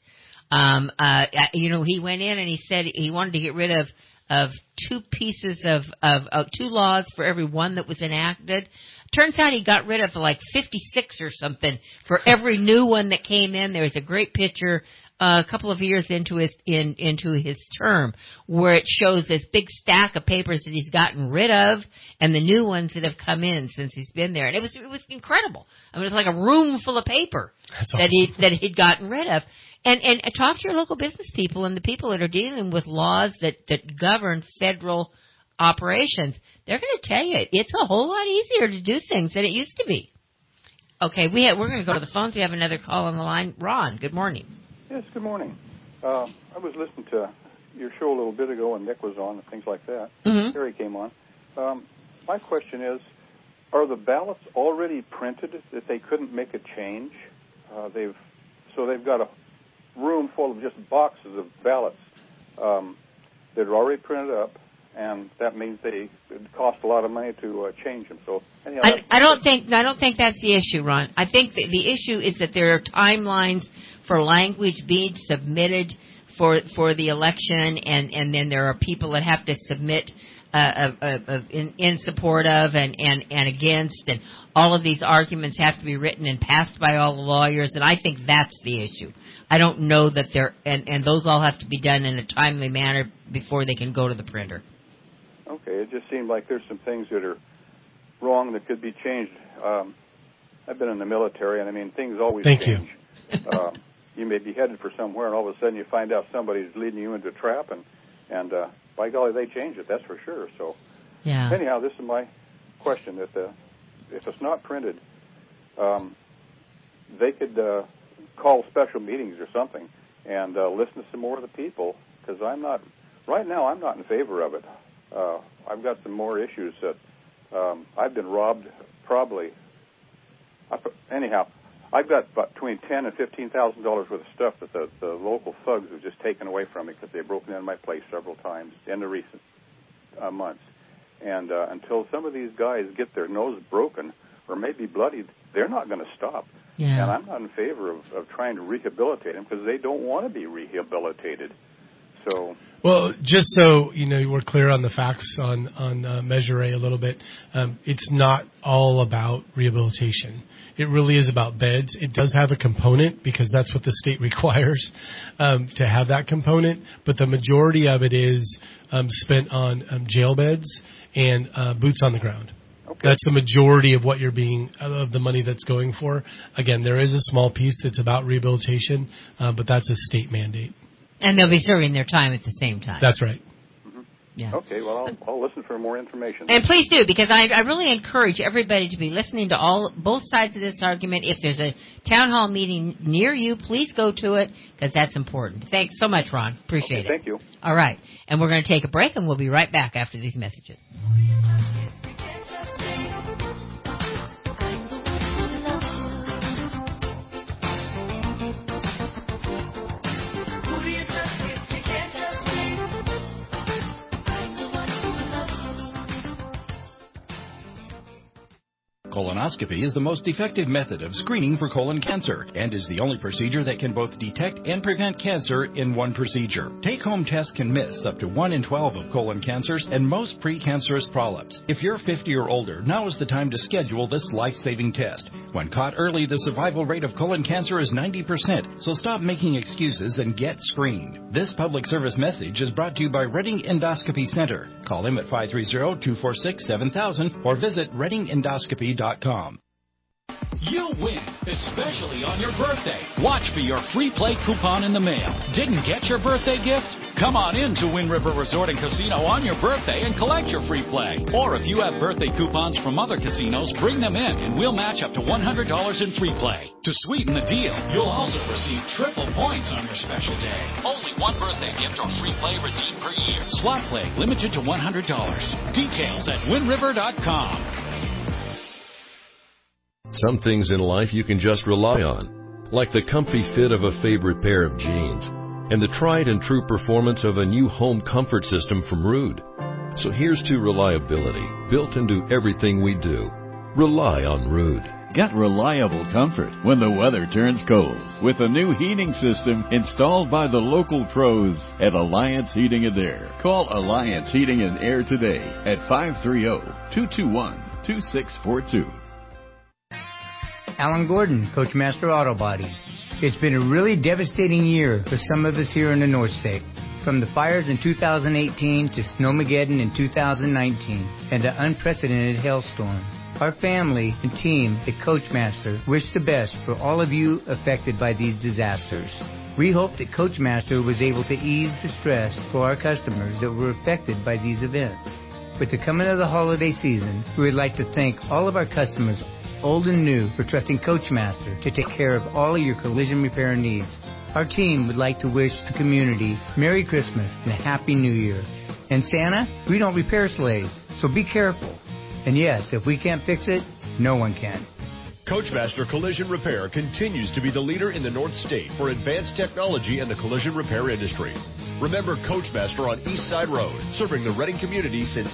He went in and he said he wanted to get rid of two pieces of two laws for every one that was enacted. Turns out he got rid of like 56 or something for every new one that came in. There was a great picture a couple of years into his term where it shows this big stack of papers that he's gotten rid of and the new ones that have come in since he's been there. And it was incredible. It was like a room full of paper that he'd gotten rid of. And talk to your local business people and the people that are dealing with laws that govern federal operations. They're going to tell you it's a whole lot easier to do things than it used to be. Okay, we're going to go to the phones. We have another call on the line. Ron, good morning. Yes, good morning. I was listening to your show a little bit ago, and Nick was on and things like that. Mm-hmm. Terry came on. My question is, are the ballots already printed that they couldn't make a change? They've got a room full of just boxes of ballots that are already printed up, and that means it cost a lot of money to change them. So anyhow, I don't think that's the issue, Ron. I think the issue is that there are timelines for language being submitted for the election, and then there are people that have to submit in support of and against, and all of these arguments have to be written and passed by all the lawyers, and I think that's the issue. I don't know that and those all have to be done in a timely manner before they can go to the printer. Okay, it just seemed like there's some things that are wrong that could be changed. I've been in the military, and things always change. Thank you. You may be headed for somewhere, and all of a sudden you find out somebody's leading you into a trap, and by golly, they change it, that's for sure. So, yeah. Anyhow, this is my question, that if it's not printed, they could call special meetings or something and listen to some more of the people, because right now I'm not in favor of it. I've got some more issues that I've been robbed probably. Anyhow, I've got between $10,000 and $15,000 worth of stuff that the local thugs have just taken away from me because they've broken into my place several times in the recent months. And until some of these guys get their nose broken or maybe bloodied, they're not going to stop. Yeah. And I'm not in favor of trying to rehabilitate them because they don't want to be rehabilitated. So Well, just so we're clear on the facts on Measure A a little bit, it's not all about rehabilitation. It really is about beds. It does have a component because that's what the state requires to have that component, but the majority of it is spent on jail beds and boots on the ground. Okay. That's the majority of what of the money that's going for. Again, there is a small piece that's about rehabilitation, but that's a state mandate. And they'll be serving their time at the same time. That's right. Mm-hmm. Yeah. Okay, well, I'll listen for more information. And please do, because I really encourage everybody to be listening to both sides of this argument. If there's a town hall meeting near you, please go to it, because that's important. Thanks so much, Ron. Appreciate it. Thank you. All right. And we're going to take a break, and we'll be right back after these messages. Colonoscopy is the most effective method of screening for colon cancer and is the only procedure that can both detect and prevent cancer in one procedure. Take-home tests can miss up to 1 in 12 of colon cancers and most precancerous polyps. If you're 50 or older, now is the time to schedule this life-saving test. When caught early, the survival rate of colon cancer is 90%, so stop making excuses and get screened. This public service message is brought to you by Reading Endoscopy Center. Call him at 530-246-7000 or visit readingendoscopy.com. You'll win, especially on your birthday. Watch for your free play coupon in the mail. Didn't get your birthday gift? Come on in to Wind River Resort and Casino on your birthday and collect your free play. Or if you have birthday coupons from other casinos, bring them in and we'll match up to $100 in free play. To sweeten the deal, you'll also receive triple points on your special day. Only one birthday gift or free play redeemed per year. Slot play limited to $100. Details at windriver.com. Some things in life you can just rely on, like the comfy fit of a favorite pair of jeans and the tried and true performance of a new home comfort system from Ruud. So here's to reliability, built into everything we do. Rely on Ruud. Get reliable comfort when the weather turns cold with a new heating system installed by the local pros at Alliance Heating and Air. Call Alliance Heating and Air today at 530-221-2642. Alan Gordon, Coachmaster Auto Body. It's been a really devastating year for some of us here in the North State. From the fires in 2018 to Snowmageddon in 2019 and an unprecedented hailstorm. Our family and team at Coachmaster wish the best for all of you affected by these disasters. We hope that Coachmaster was able to ease the stress for our customers that were affected by these events. With the coming of the holiday season, we would like to thank all of our customers, old and new, for trusting Coachmaster to take care of all of your collision repair needs. Our team would like to wish the community Merry Christmas and a Happy New Year. And Santa, we don't repair sleighs, so be careful. And yes, if we can't fix it, no one can. Coachmaster Collision Repair continues to be the leader in the North State for advanced technology in the collision repair industry. Remember Coachmaster on East Side Road, serving the Reading community since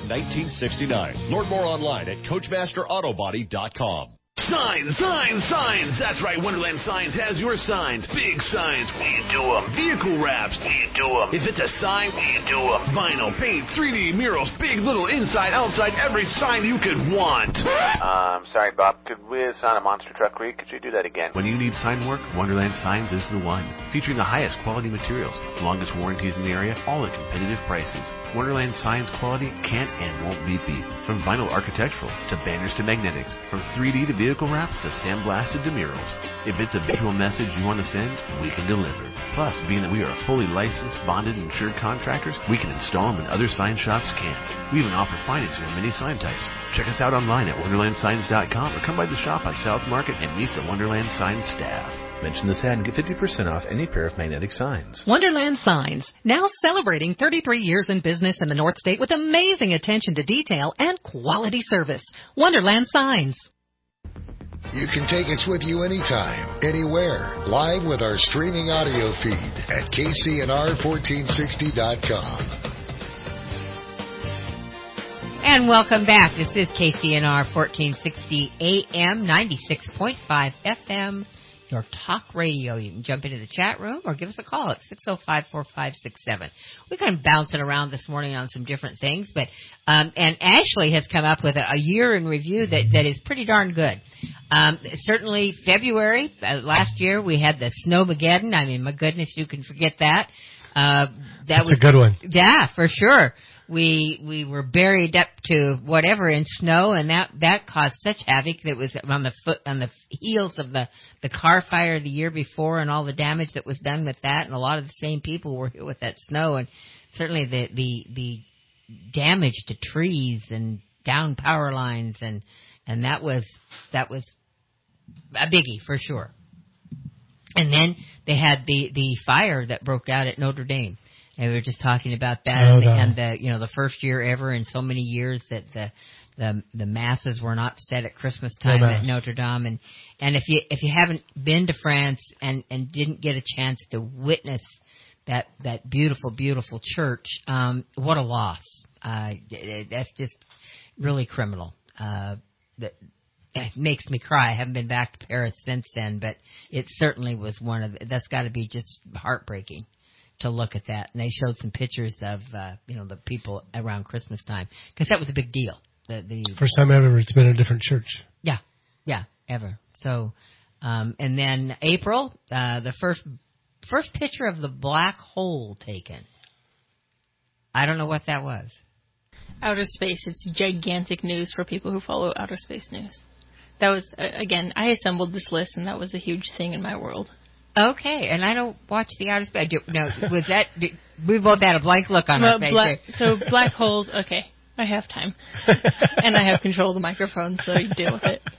1969. Learn more online at CoachmasterAutobody.com. Signs, signs, signs. That's right, Wonderland Signs has your signs. Big signs, we do them. Vehicle wraps, we do them. If it's a sign, we do them. Vinyl, paint, 3D murals, big, little, inside, outside, every sign you could want. Sorry, Bob. Could we assign a monster truck read? Could you do that again? When you need sign work, Wonderland Signs is the one. Featuring the highest quality materials, longest warranties in the area, all at competitive prices. Wonderland Signs quality can't and won't be beat. From vinyl architectural to banners to magnetics, from 3D to vehicle wraps to sandblasted to murals. If it's a visual message you want to send, we can deliver. Plus, being that we are fully licensed, bonded, and insured contractors, we can install them when other sign shops can't. We even offer financing on many sign types. Check us out online at wonderlandsigns.com or come by the shop on South Market and meet the Wonderland Signs staff. Mention this ad and get 50% off any pair of magnetic signs. Wonderland Signs, now celebrating 33 years in business in the North State with amazing attention to detail and quality service. Wonderland Signs. You can take us with you anytime, anywhere, live with our streaming audio feed at KCNR1460.com. And welcome back. This is KCNR 1460 AM, 96.5 FM, your talk radio. You can jump into the chat room or give us a call at 605-4567. We're kind of bouncing around this morning on some different things, but and Ashley has come up with a year in review that is pretty darn good. Certainly February, last year we had the Snowmageddon. I mean, my goodness, you can forget that. That's was a good one. Yeah, for sure. We were buried up to whatever in snow, and that caused such havoc that was on the heels of the car fire the year before, and all the damage that was done with that, and a lot of the same people were hit with that snow, and certainly the damage to trees and down power lines, and that was a biggie for sure. And then they had the fire that broke out at Notre Dame. And we were just talking about that, and the first year ever in so many years that the masses were not said at Christmas time at Notre Dame, and if you haven't been to France and didn't get a chance to witness that beautiful church, what a loss! That's just really criminal. That it makes me cry. I haven't been back to Paris since then, but it certainly was that's got to be just heartbreaking to look at that. And they showed some pictures of the people around Christmas time, because that was a big deal. The first time ever it's been a different church. Yeah, ever. So, and then April, the first picture of the black hole taken. I don't know what that was. Outer space. It's gigantic news for people who follow outer space news. That was, again, I assembled this list, and that was a huge thing in my world. Okay, and I don't watch the outer space. Was that? We both had a blank look on our face. So black holes. Okay, I have time, and I have control of the microphone, so you deal with it.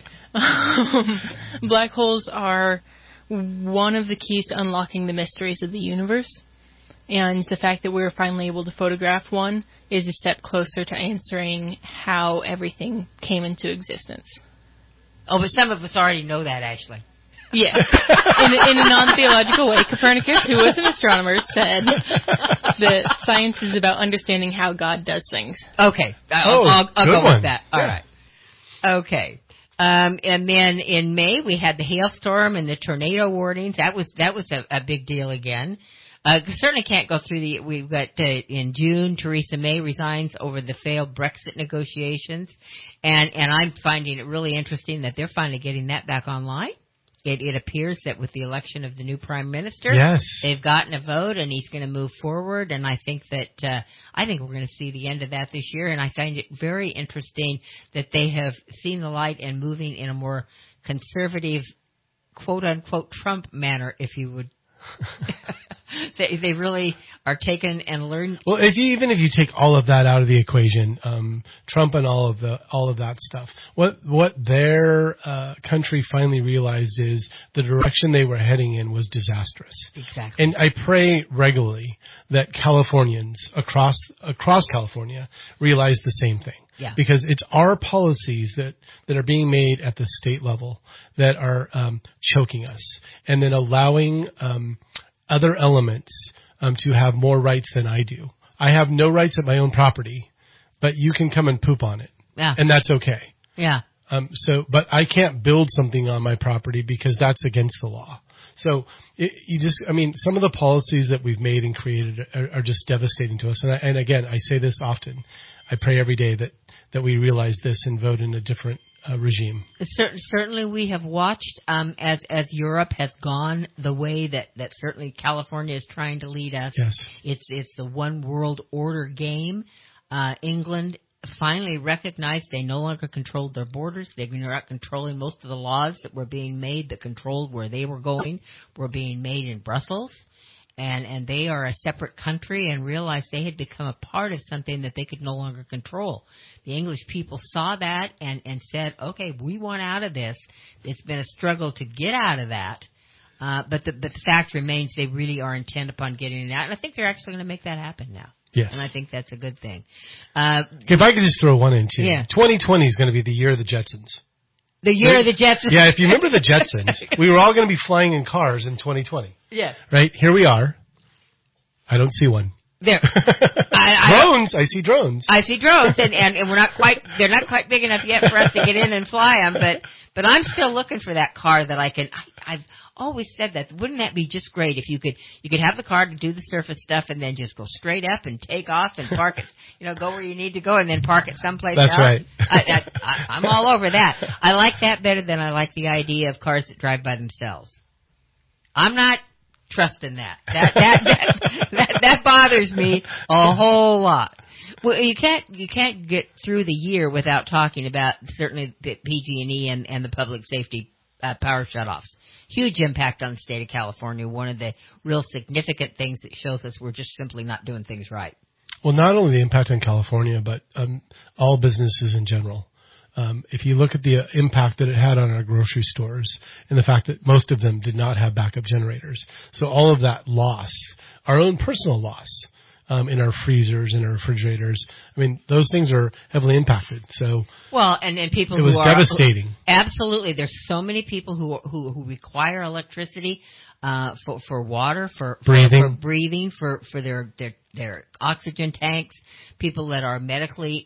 Black holes are one of the keys to unlocking the mysteries of the universe, and the fact that we're finally able to photograph one is a step closer to answering how everything came into existence. Oh, but some of us already know that, Ashley. Yes. In a non-theological way, Copernicus, who was an astronomer, said that science is about understanding how God does things. Okay. I'll go with that. All right. Okay. And then in May, we had the hailstorm and the tornado warnings. That was a big deal again. Certainly can't go through we've got, in June, Theresa May resigns over the failed Brexit negotiations. And I'm finding it really interesting that they're finally getting that back online. It appears that with the election of the new prime minister, they've gotten a vote, and he's going to move forward. And I think that we're going to see the end of that this year. And I find it very interesting that they have seen the light and moving in a more conservative, quote unquote, Trump manner, if you would. They really are taken and learned. Well, if you take all of that out of the equation, Trump and all of that stuff, what their country finally realized is the direction they were heading in was disastrous. Exactly. And I pray regularly that Californians across California realize the same thing. Yeah. Because it's our policies that are being made at the state level that are choking us, and then allowing other elements to have more rights than I do. I have no rights at my own property, but you can come and poop on it. Yeah. And that's okay. Yeah. But I can't build something on my property because that's against the law. So some of the policies that we've made and created are just devastating to us. And again, I say this often. I pray every day that we realize this and vote in a different regime. Certainly we have watched as Europe has gone the way that certainly California is trying to lead us. Yes. It's the one world order game. England finally recognized they no longer controlled their borders. They're not controlling most of the laws that were being made that controlled where they were going were being made in Brussels. And they are a separate country and realized they had become a part of something that they could no longer control. The English people saw that and said, okay, we want out of this. It's been a struggle to get out of that. But the fact remains they really are intent upon getting it out. And I think they're actually going to make that happen now. Yes. And I think that's a good thing. If I could just throw one in too. Yeah. 2020 is going to be the year of the Jetsons. The year of the Jetsons. Yeah, if you remember the Jetsons, we were all going to be flying in cars in 2020. Yeah. Right? Here we are. I don't see one. Drones. I see drones. I see drones, and we're not quite. They're not quite big enough yet for us to get in and fly them. But I'm still looking for that car that I can. I've always said that. Wouldn't that be just great if you could have the car to do the surface stuff and then just go straight up and take off and park it. Go where you need to go and then park it someplace else. That's right. I'm all over that. I like that better than I like the idea of cars that drive by themselves. I'm not trusting that. That bothers me a whole lot. Well, you can't get through the year without talking about certainly the PG&E and the public safety power shutoffs. Huge impact on the state of California. One of the real significant things that shows us we're just simply not doing things right. Well, not only the impact on California, but all businesses in general. If you look at the impact that it had on our grocery stores and the fact that most of them did not have backup generators. So all of that loss, our own personal loss, in our freezers and our refrigerators. I mean, those things are heavily impacted. So and people it was devastating. Absolutely. There's so many people who require electricity for water, for breathing, for their oxygen tanks, people that are medically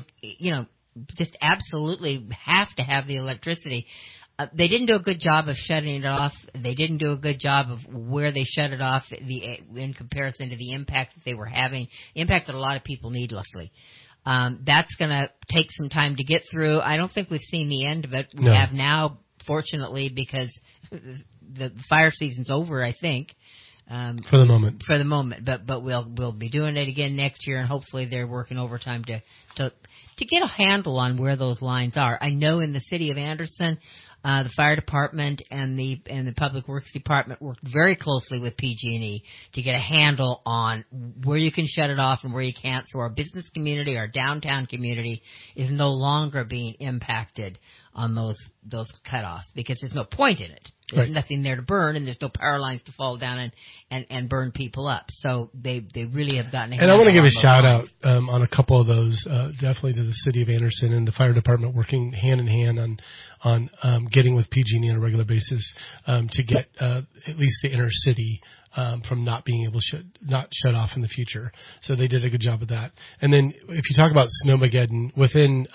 just absolutely have to have the electricity. They didn't do a good job of shutting it off. They didn't do a good job of where they shut it off in comparison to the impact that they were having. It impacted a lot of people needlessly. That's going to take some time to get through. I don't think we've seen the end of it. We have now, fortunately, because the fire season's over, I think. For the moment. For the moment. But we'll be doing it again next year, and hopefully they're working overtime to get a handle on where those lines are. I know in the city of Anderson, the fire department and the public works department worked very closely with PG&E to get a handle on where you can shut it off and where you can't. So our business community, our downtown community, is no longer being impacted on those cutoffs because there's no point in it. There's nothing there to burn, and there's no power lines to fall down and burn people up. So they really have gotten a handle. And I want to give a shout out on a couple of those, definitely to the city of Anderson and the fire department working hand in hand on getting with PG&E on a regular basis to get at least the inner city from not being able to not shut off in the future. So they did a good job of that. And then if you talk about Snowmageddon, within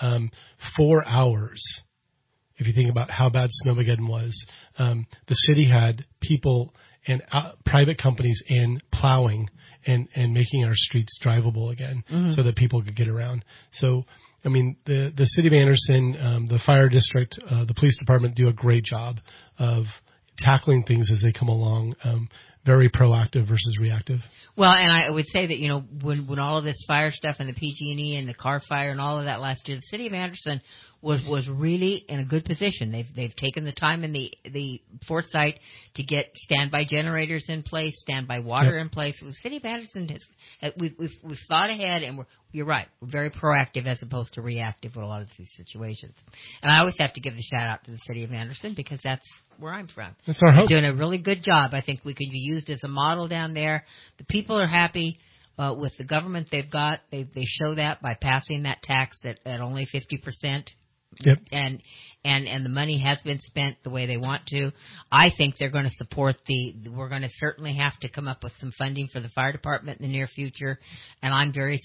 4 hours, if you think about how bad Snowmageddon was, the city had people and private companies in plowing and making our streets drivable again so that people could get around. So, I mean, the city of Anderson, the fire district, the police department do a great job of tackling things as they come along, very proactive versus reactive. Well, and I would say that, when all of this fire stuff and the PG&E and the car fire and all of that last year, the city of Anderson was really in a good position. They've taken the time and the foresight to get standby generators in place, standby water in place. The city of Anderson we've thought ahead, and you're right. We're very proactive as opposed to reactive with a lot of these situations. And I always have to give the shout out to the city of Anderson because that's where I'm from. That's our hope. They're doing a really good job. I think we could be used as a model down there. The people are happy. With the government they've got, they show that by passing that tax at only 50%. Yep. And the money has been spent the way they want to. I think they're going to support we're going to certainly have to come up with some funding for the fire department in the near future. And I'm very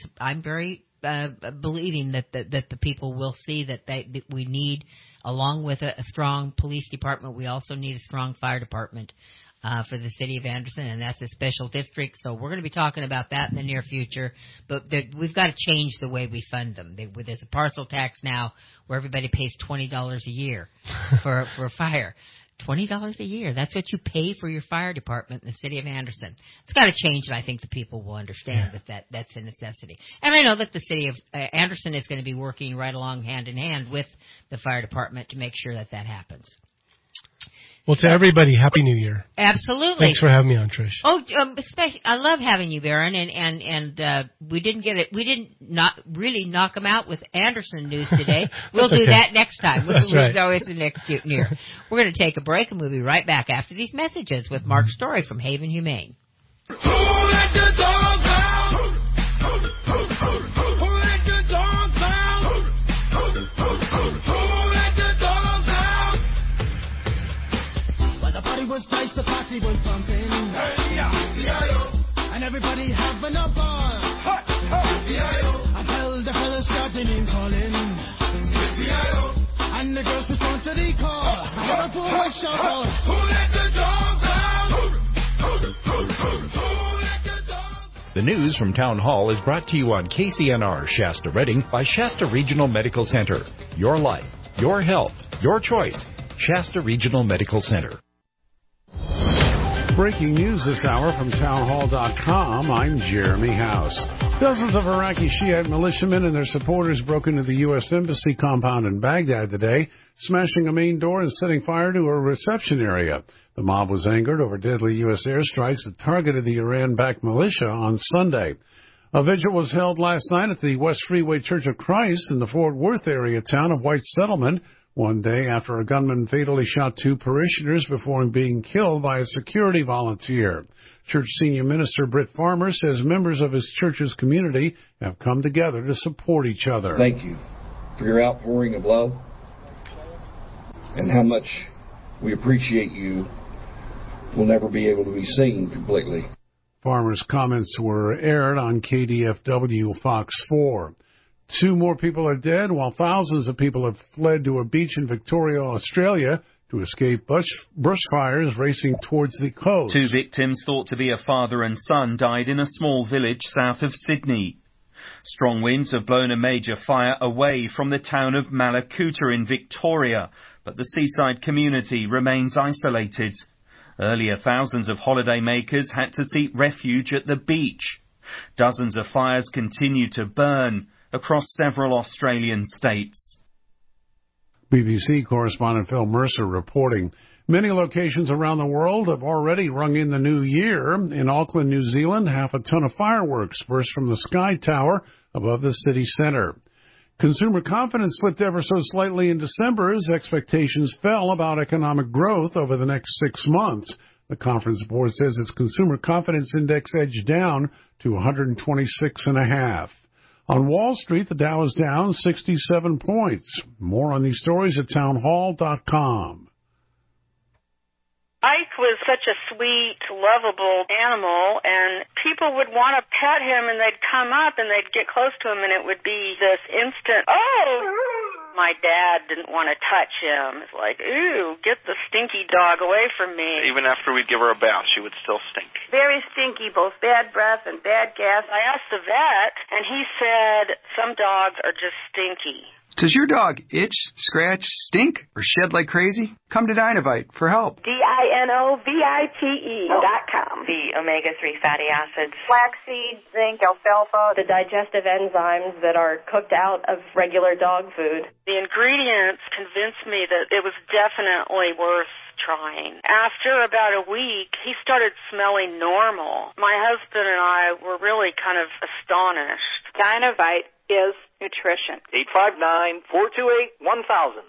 believing that the people will see that we need, along with a strong police department, we also need a strong fire department. For the city of Anderson, and that's a special district. So we're going to be talking about that in the near future. But we've got to change the way we fund them. There's a parcel tax now where everybody pays $20 a year for fire. $20 a year. That's what you pay for your fire department in the city of Anderson. It's got to change, and I think the people will understand that's a necessity. And I know that the city of Anderson is going to be working right along hand in hand with the fire department to make sure that happens. Well, to everybody, Happy New Year. Absolutely. Thanks for having me on, Trish. Oh, especially, I love having you, Baron, and we didn't not really knock them out with Anderson news today. We'll do that next time. That's right. We'll go with the next year. We're going to take a break, and we'll be right back after these messages with Mark Story from Haven Humane. Who let the dogs out? Who let the dogs out? Who let the dogs out? Well, the party was nice, the party was pumping. Hey, yeah, yeah, and everybody having a ball. I tell the fellas start the name calling, and the girls respond to the call. I put my shout out. Who let the dogs out? The news from Town Hall is brought to you on KCNR Shasta Redding by Shasta Regional Medical Center. Your life, your health, your choice. Shasta Regional Medical Center. Breaking news this hour from townhall.com. I'm Jeremy House. Dozens of Iraqi Shiite militiamen and their supporters broke into the U.S. Embassy compound in Baghdad today, smashing a main door and setting fire to a reception area. The mob was angered over deadly U.S. airstrikes that targeted the Iran-backed militia on Sunday. A vigil was held last night at the West Freeway Church of Christ in the Fort Worth area town of White Settlement, one day after a gunman fatally shot 2 parishioners before being killed by a security volunteer. Church Senior Minister Britt Farmer says members of his church's community have come together to support each other. Thank you for your outpouring of love and how much we appreciate you. Will never be able to be seen completely. Farmer's comments were aired on KDFW Fox 4. 2 more people are dead, while thousands of people have fled to a beach in Victoria, Australia, to escape bushfires racing towards the coast. 2 victims thought to be a father and son died in a small village south of Sydney. Strong winds have blown a major fire away from the town of Malakuta in Victoria, but the seaside community remains isolated. Earlier, thousands of holidaymakers had to seek refuge at the beach. Dozens of fires continue to burn across several Australian states. BBC correspondent Phil Mercer reporting. Many locations around the world have already rung in the new year. In Auckland, New Zealand, half a ton of fireworks burst from the Sky Tower above the city centre. Consumer confidence slipped ever so slightly in December as expectations fell about economic growth over the next 6 months. The Conference Board says its consumer confidence index edged down to 126.5. On Wall Street, the Dow is down 67 points. More on these stories at townhall.com. Ike was such a sweet, lovable animal, and people would want to pet him, and they'd come up, and they'd get close to him, and it would be this instant, oh! My dad didn't want to touch him. It's like, ooh, get the stinky dog away from me. Even after we'd give her a bath, she would still stink. Very stinky, both bad breath and bad gas. I asked the vet, and he said some dogs are just stinky. Does your dog itch, scratch, stink, or shed like crazy? Come to Dinovite for help. DINOVITE.com. The omega-3 fatty acids. Flaxseed, zinc, alfalfa, the digestive enzymes that are cooked out of regular dog food. The ingredients convinced me that it was definitely worth trying. After about a week, he started smelling normal. My husband and I were really kind of astonished. Dinovite is nutrition. 859-428-1000.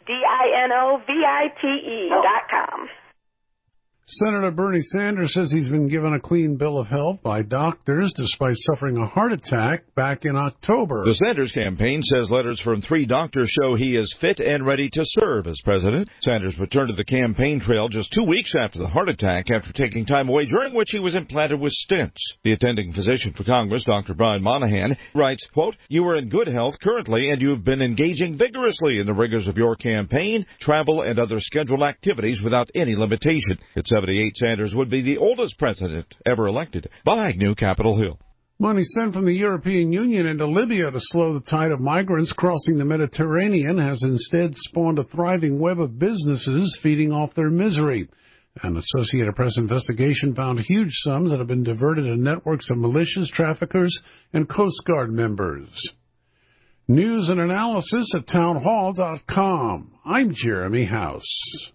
DINOVITE.com. Senator Bernie Sanders says he's been given a clean bill of health by doctors despite suffering a heart attack back in October. The Sanders campaign says letters from 3 doctors show he is fit and ready to serve as president. Sanders returned to the campaign trail just 2 weeks after the heart attack after taking time away, during which he was implanted with stents. The attending physician for Congress, Dr. Brian Monahan, writes, quote, "You are in good health currently, and you've been engaging vigorously in the rigors of your campaign, travel, and other scheduled activities without any limitation." At 78, Sanders would be the oldest president ever elected by New Capitol Hill. Money sent from the European Union into Libya to slow the tide of migrants crossing the Mediterranean has instead spawned a thriving web of businesses feeding off their misery. An Associated Press investigation found huge sums that have been diverted to networks of militias, traffickers, and Coast Guard members. News and analysis at townhall.com. I'm Jeremy House.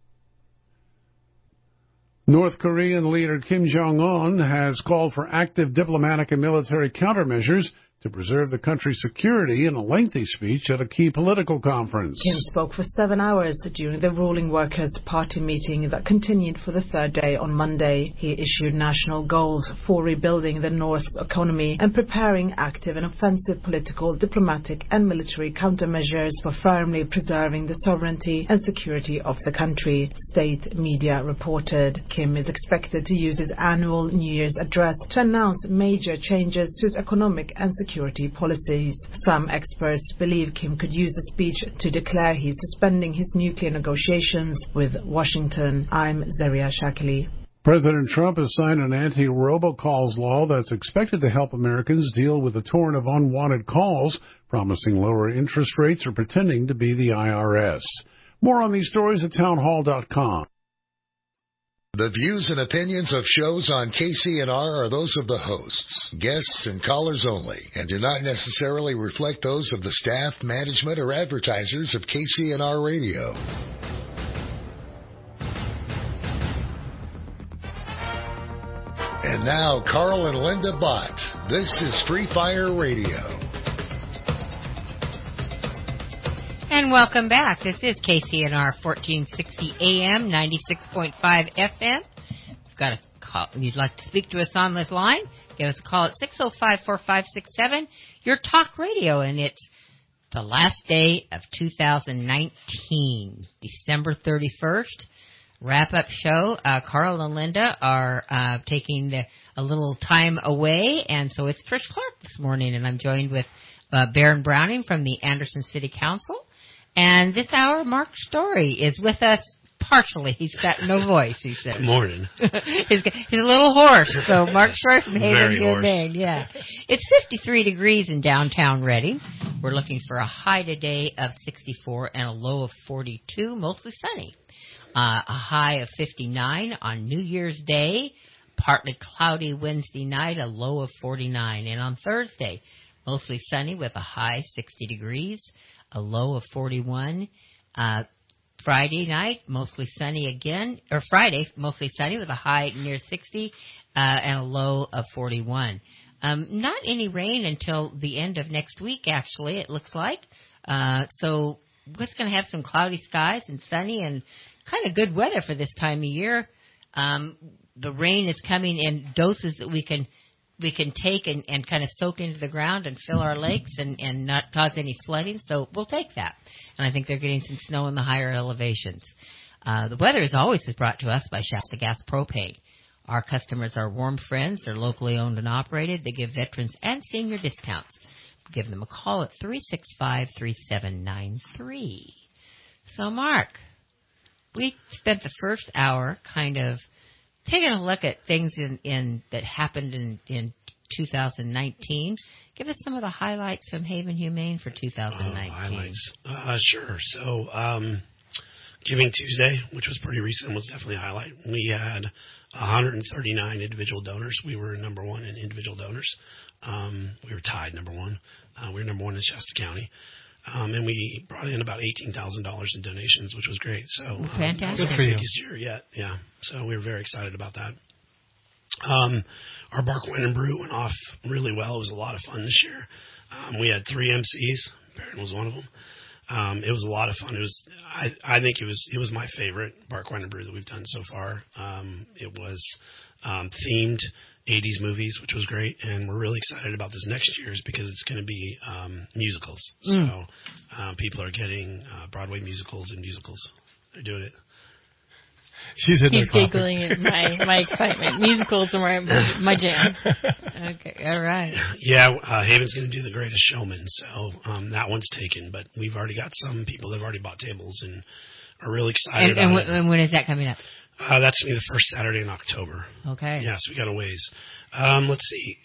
North Korean leader Kim Jong-un has called for active diplomatic and military countermeasures to preserve the country's security in a lengthy speech at a key political conference. Kim spoke for 7 hours during the ruling Workers' Party meeting that continued for the third day on Monday. He issued national goals for rebuilding the North's economy and preparing active and offensive political, diplomatic and military countermeasures for firmly preserving the sovereignty and security of the country, state media reported. Kim is expected to use his annual New Year's address to announce major changes to his economic and security policies. Some experts believe Kim could use the speech to declare he's suspending his nuclear negotiations with Washington. I'm Zaria Shakili. President Trump has signed an anti-robocalls law that's expected to help Americans deal with the torrent of unwanted calls, promising lower interest rates or pretending to be the IRS. More on these stories at townhall.com. The views and opinions of shows on KCNR are those of the hosts, guests, and callers only, and do not necessarily reflect those of the staff, management, or advertisers of KCNR Radio. And now, Carl and Linda Bott. This is Free Fire Radio. And welcome back. This is KCNR 1460 AM, 96.5 FM. If you've got a call, you'd like to speak to us on this line, give us a call at 605-4567, your talk radio, and it's the last day of 2019, December 31st. Wrap-up show. Carl and Linda are taking a little time away, and so it's Trish Clark this morning, and I'm joined with Baron Browning from the Anderson City Council. And this hour, Mark Story is with us partially. He's got no voice, he says. Good morning. He's a little hoarse, so Mark Story from Haven Very Maine. Yeah. It's 53 degrees in downtown Reading. We're looking for a high today of 64 and a low of 42, mostly sunny. A high of 59 on New Year's Day, partly cloudy Wednesday night, a low of 49. And on Thursday, mostly sunny with a high 60 degrees, a low of 41. Friday night, mostly sunny again, or Friday, mostly sunny with a high near 60 and a low of 41. Not any rain until the end of next week, actually, it looks like. So we're going to have some cloudy skies and sunny and kind of good weather for this time of year. The rain is coming in doses that we can take and kind of soak into the ground and fill our lakes and not cause any flooding. So we'll take that. And I think they're getting some snow in the higher elevations. The weather is always brought to us by Shasta Gas Propane. Our customers are warm friends. They're locally owned and operated. They give veterans and senior discounts. Give them a call at 365-3793. So, Mark, we spent the first hour kind of taking a look at things in that happened in 2019. Give us some of the highlights from Haven Humane for 2019. Highlights. Sure. So, Giving Tuesday, which was pretty recent, was definitely a highlight. We had 139 individual donors. We were number one in individual donors. We were tied number one. We were number one in Shasta County. And we brought in about $18,000 in donations, which was great. So fantastic. Good for you. Biggest year yet. Yeah. So we were very excited about that. Our Bark Wine and Brew went off really well. It was a lot of fun this year. We had 3 MCs. Barron was one of them. It was a lot of fun. I think it was my favorite Bark Wine and Brew that we've done so far. It was themed 80s movies, which was great, and we're really excited about this next year's because it's going to be musicals. So people are getting Broadway musicals and musicals. They're doing it. He's giggling at my excitement. Musicals are my jam. Okay, all right. Yeah, Haven's going to do The Greatest Showman, so that one's taken. But we've already got some people that have already bought tables and are really excited about it. And when is that coming up? That's going to be the first Saturday in October. Okay. Yes, we got a ways. Let's see.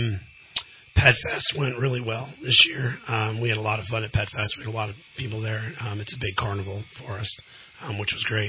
Pet Fest went really well this year. We had a lot of fun at Pet Fest. We had a lot of people there. It's a big carnival for us, which was great.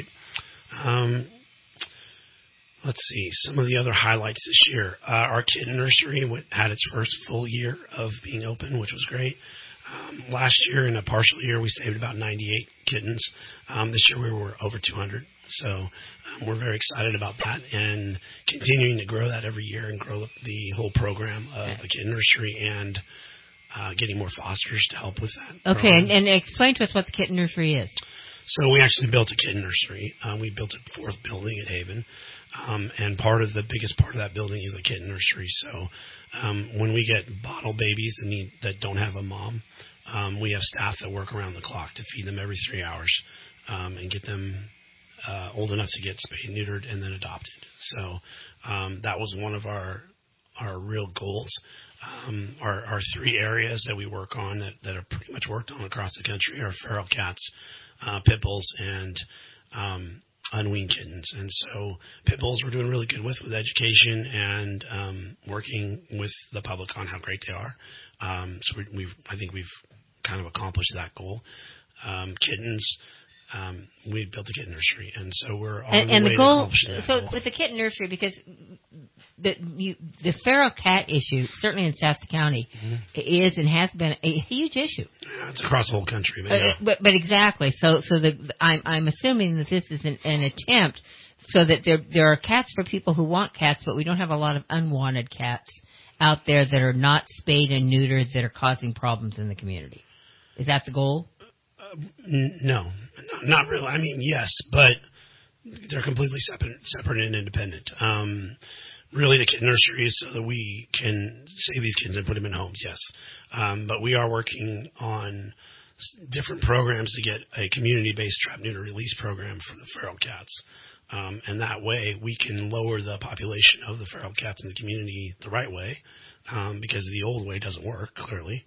Let's see, some of the other highlights this year. Our kitten nursery had its first full year of being open, which was great. Last year, in a partial year, we saved about 98 kittens. This year, we were over 200. So we're very excited about that and continuing to grow that every year and grow the whole program of the kitten nursery and getting more fosters to help with that. Okay, and explain to us what the kitten nursery is. So we actually built a kitten nursery. We built a 4th building at Haven, and the biggest part of that building is a kitten nursery. So when we get bottle babies that don't have a mom, we have staff that work around the clock to feed them every 3 hours and get them old enough to get spayed, neutered, and then adopted. So that was one of our real goals. Our 3 areas that we work on that are pretty much worked on across the country are feral cats, pit bulls, and unweaned kittens. And so pit bulls we're doing really good with education and working with the public on how great they are. So I think we've kind of accomplished that goal. Kittens, we built a kitten nursery, and so we're on the way to accomplishing that goal. With the kitten nursery, because the feral cat issue, certainly in Shasta County, is and has been a huge issue. Yeah, it's across the whole country. But exactly. So I'm assuming that this is an attempt so that there are cats for people who want cats, but we don't have a lot of unwanted cats out there that are not spayed and neutered that are causing problems in the community. Is that the goal? No, not really. I mean, yes, but they're completely separate and independent. Really, the kitten nursery is so that we can save these kittens and put them in homes, yes. But we are working on different programs to get a community-based trap, neuter, release program for the feral cats. And that way we can lower the population of the feral cats in the community the right way, because the old way doesn't work, clearly.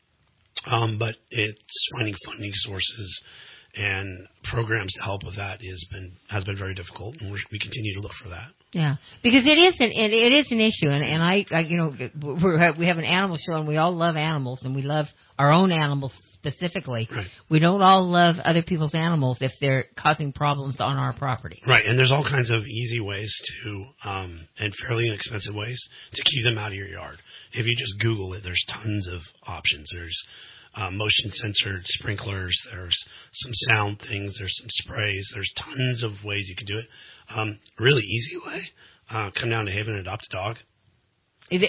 But it's finding funding sources and programs to help with that has been very difficult, and we continue to look for that. Yeah, because it is an issue, and I we have an animal show, and we all love animals, and we love our own animals specifically. Right. We don't all love other people's animals if they're causing problems on our property. Right, and there's all kinds of easy ways to, and fairly inexpensive ways to keep them out of your yard. If you just Google it, there's tons of options. There's motion censored sprinklers. There's some sound things. There's some sprays. There's tons of ways you can do it. Really easy way. Come down to Haven and adopt a dog. And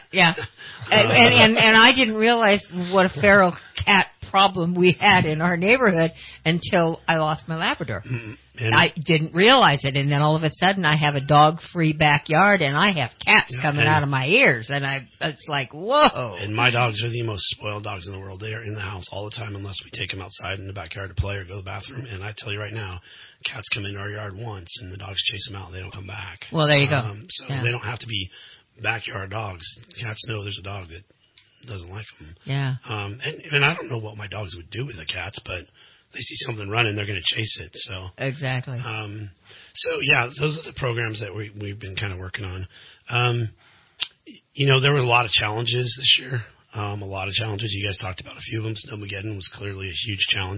I didn't realize what a feral cat problem we had in our neighborhood until I lost my Labrador. I didn't realize it, and then all of a sudden I have a dog-free backyard, and I have cats coming out of my ears, and it's like, whoa. And my dogs are the most spoiled dogs in the world. They are in the house all the time unless we take them outside in the backyard to play or go to the bathroom. And I tell you right now, cats come into our yard once, and the dogs chase them out, and they don't come back. Well, there you go. So they don't have to be backyard dogs. Cats know there's a dog that doesn't like them. Yeah. And I don't know what my dogs would do with the cats, but they see something running, they're going to chase it. So exactly. So yeah, those are the programs that we've been kind of working on. There were a lot of challenges this year. A lot of challenges. You guys talked about a few of them. Snowmageddon was clearly a huge challenge.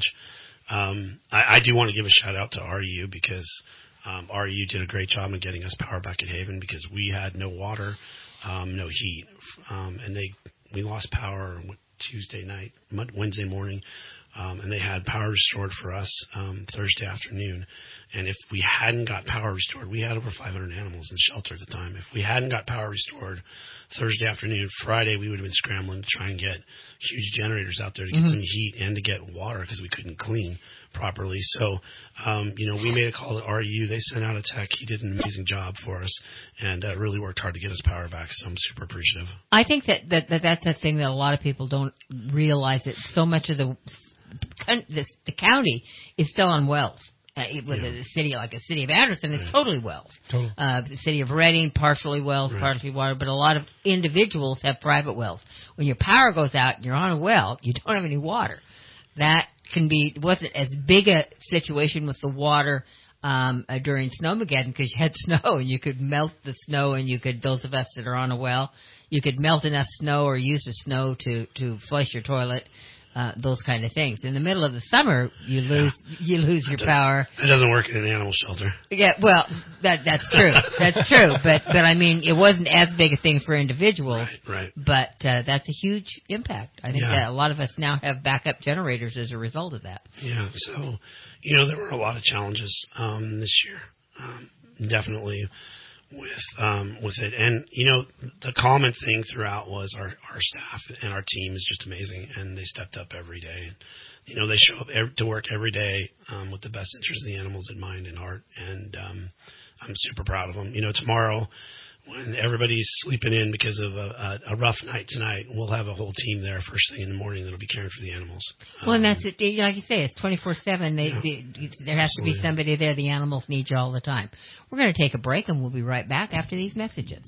I do want to give a shout out to RU because RU did a great job in getting us power back at Haven because we had no water, no heat, and we lost power Wednesday morning, and they had power restored for us Thursday afternoon. And if we hadn't got power restored, we had over 500 animals in the shelter at the time. If we hadn't got power restored Thursday afternoon, Friday we would have been scrambling to try and get huge generators out there to get some heat and to get water because we couldn't clean properly. So, we made a call to RU. They sent out a tech. He did an amazing job for us and really worked hard to get us power back. So I'm super appreciative. I think that's the thing that a lot of people don't realize, that so much of the county is still on wells. The city, like a city of Anderson, is totally wells. Totally. The city of Redding, partially wells, partially water, but a lot of individuals have private wells. When your power goes out and you're on a well, you don't have any water. That wasn't as big a situation with the water during Snowmageddon because you had snow and you could melt the snow, and those of us that are on a well, you could melt enough snow or use the snow to flush your toilet. Those kind of things. In the middle of the summer, you lose your power. That doesn't work in an animal shelter. Yeah, well, that's true. That's true. But I mean, it wasn't as big a thing for individuals. Right. But that's a huge impact. I think that a lot of us now have backup generators as a result of that. Yeah. So, there were a lot of challenges this year. Definitely, with it. And, the common thing throughout was our staff and our team is just amazing, and they stepped up every day. They show up to work every day with the best interest of the animals in mind and heart, and I'm super proud of them. Tomorrow, when everybody's sleeping in because of a rough night tonight, we'll have a whole team there first thing in the morning that'll be caring for the animals. Well, and that's it. Like you say, it's 24/7. There has to be somebody there. The animals need you all the time. We're going to take a break, and we'll be right back after these messages.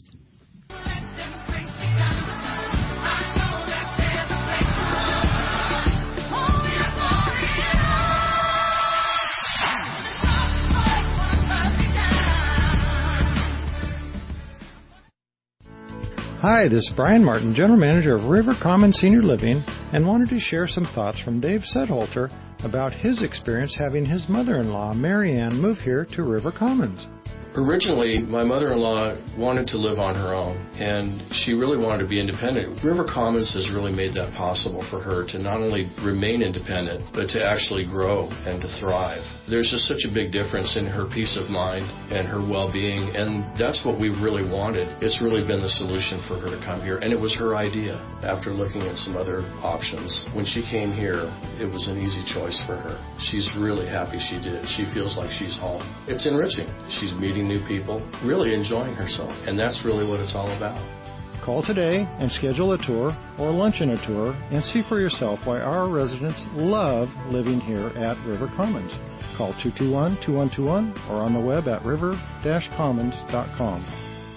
Hi, this is Brian Martin, General Manager of River Commons Senior Living, and wanted to share some thoughts from Dave Sedholter about his experience having his mother-in-law, Mary Ann, move here to River Commons. Originally, my mother-in-law wanted to live on her own, and she really wanted to be independent. River Commons has really made that possible for her to not only remain independent, but to actually grow and to thrive. There's just such a big difference in her peace of mind and her well-being, and that's what we really wanted. It's really been the solution for her to come here, and it was her idea. After looking at some other options, when she came here, it was an easy choice for her. She's really happy she did. She feels like she's home. It's enriching. She's meeting new people, really enjoying herself, and that's really what it's all about. Call today and schedule a tour or luncheon a tour and see for yourself why our residents love living here at River Commons. Call 221-2121 or on the web at river-commons.com.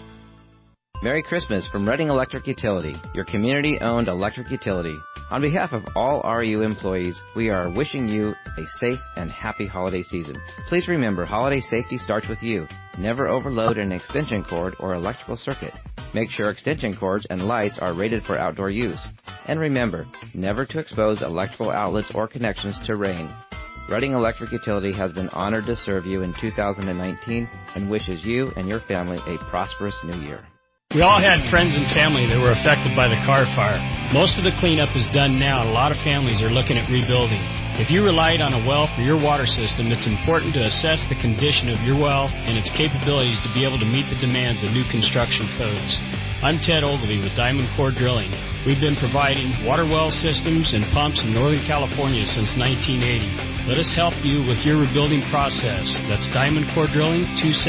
Merry Christmas from Reading Electric Utility, your community-owned electric utility. On behalf of all RU employees, we are wishing you a safe and happy holiday season. Please remember, holiday safety starts with you. Never overload an extension cord or electrical circuit. Make sure extension cords and lights are rated for outdoor use. And remember, never to expose electrical outlets or connections to rain. Reading Electric Utility has been honored to serve you in 2019 and wishes you and your family a prosperous new year. We all had friends and family that were affected by the Carr fire. Most of the cleanup is done now, and a lot of families are looking at rebuilding. If you relied on a well for your water system, it's important to assess the condition of your well and its capabilities to be able to meet the demands of new construction codes. I'm Ted Ogilvie with Diamond Core Drilling. We've been providing water well systems and pumps in Northern California since 1980. Let us help you with your rebuilding process. That's Diamond Core Drilling,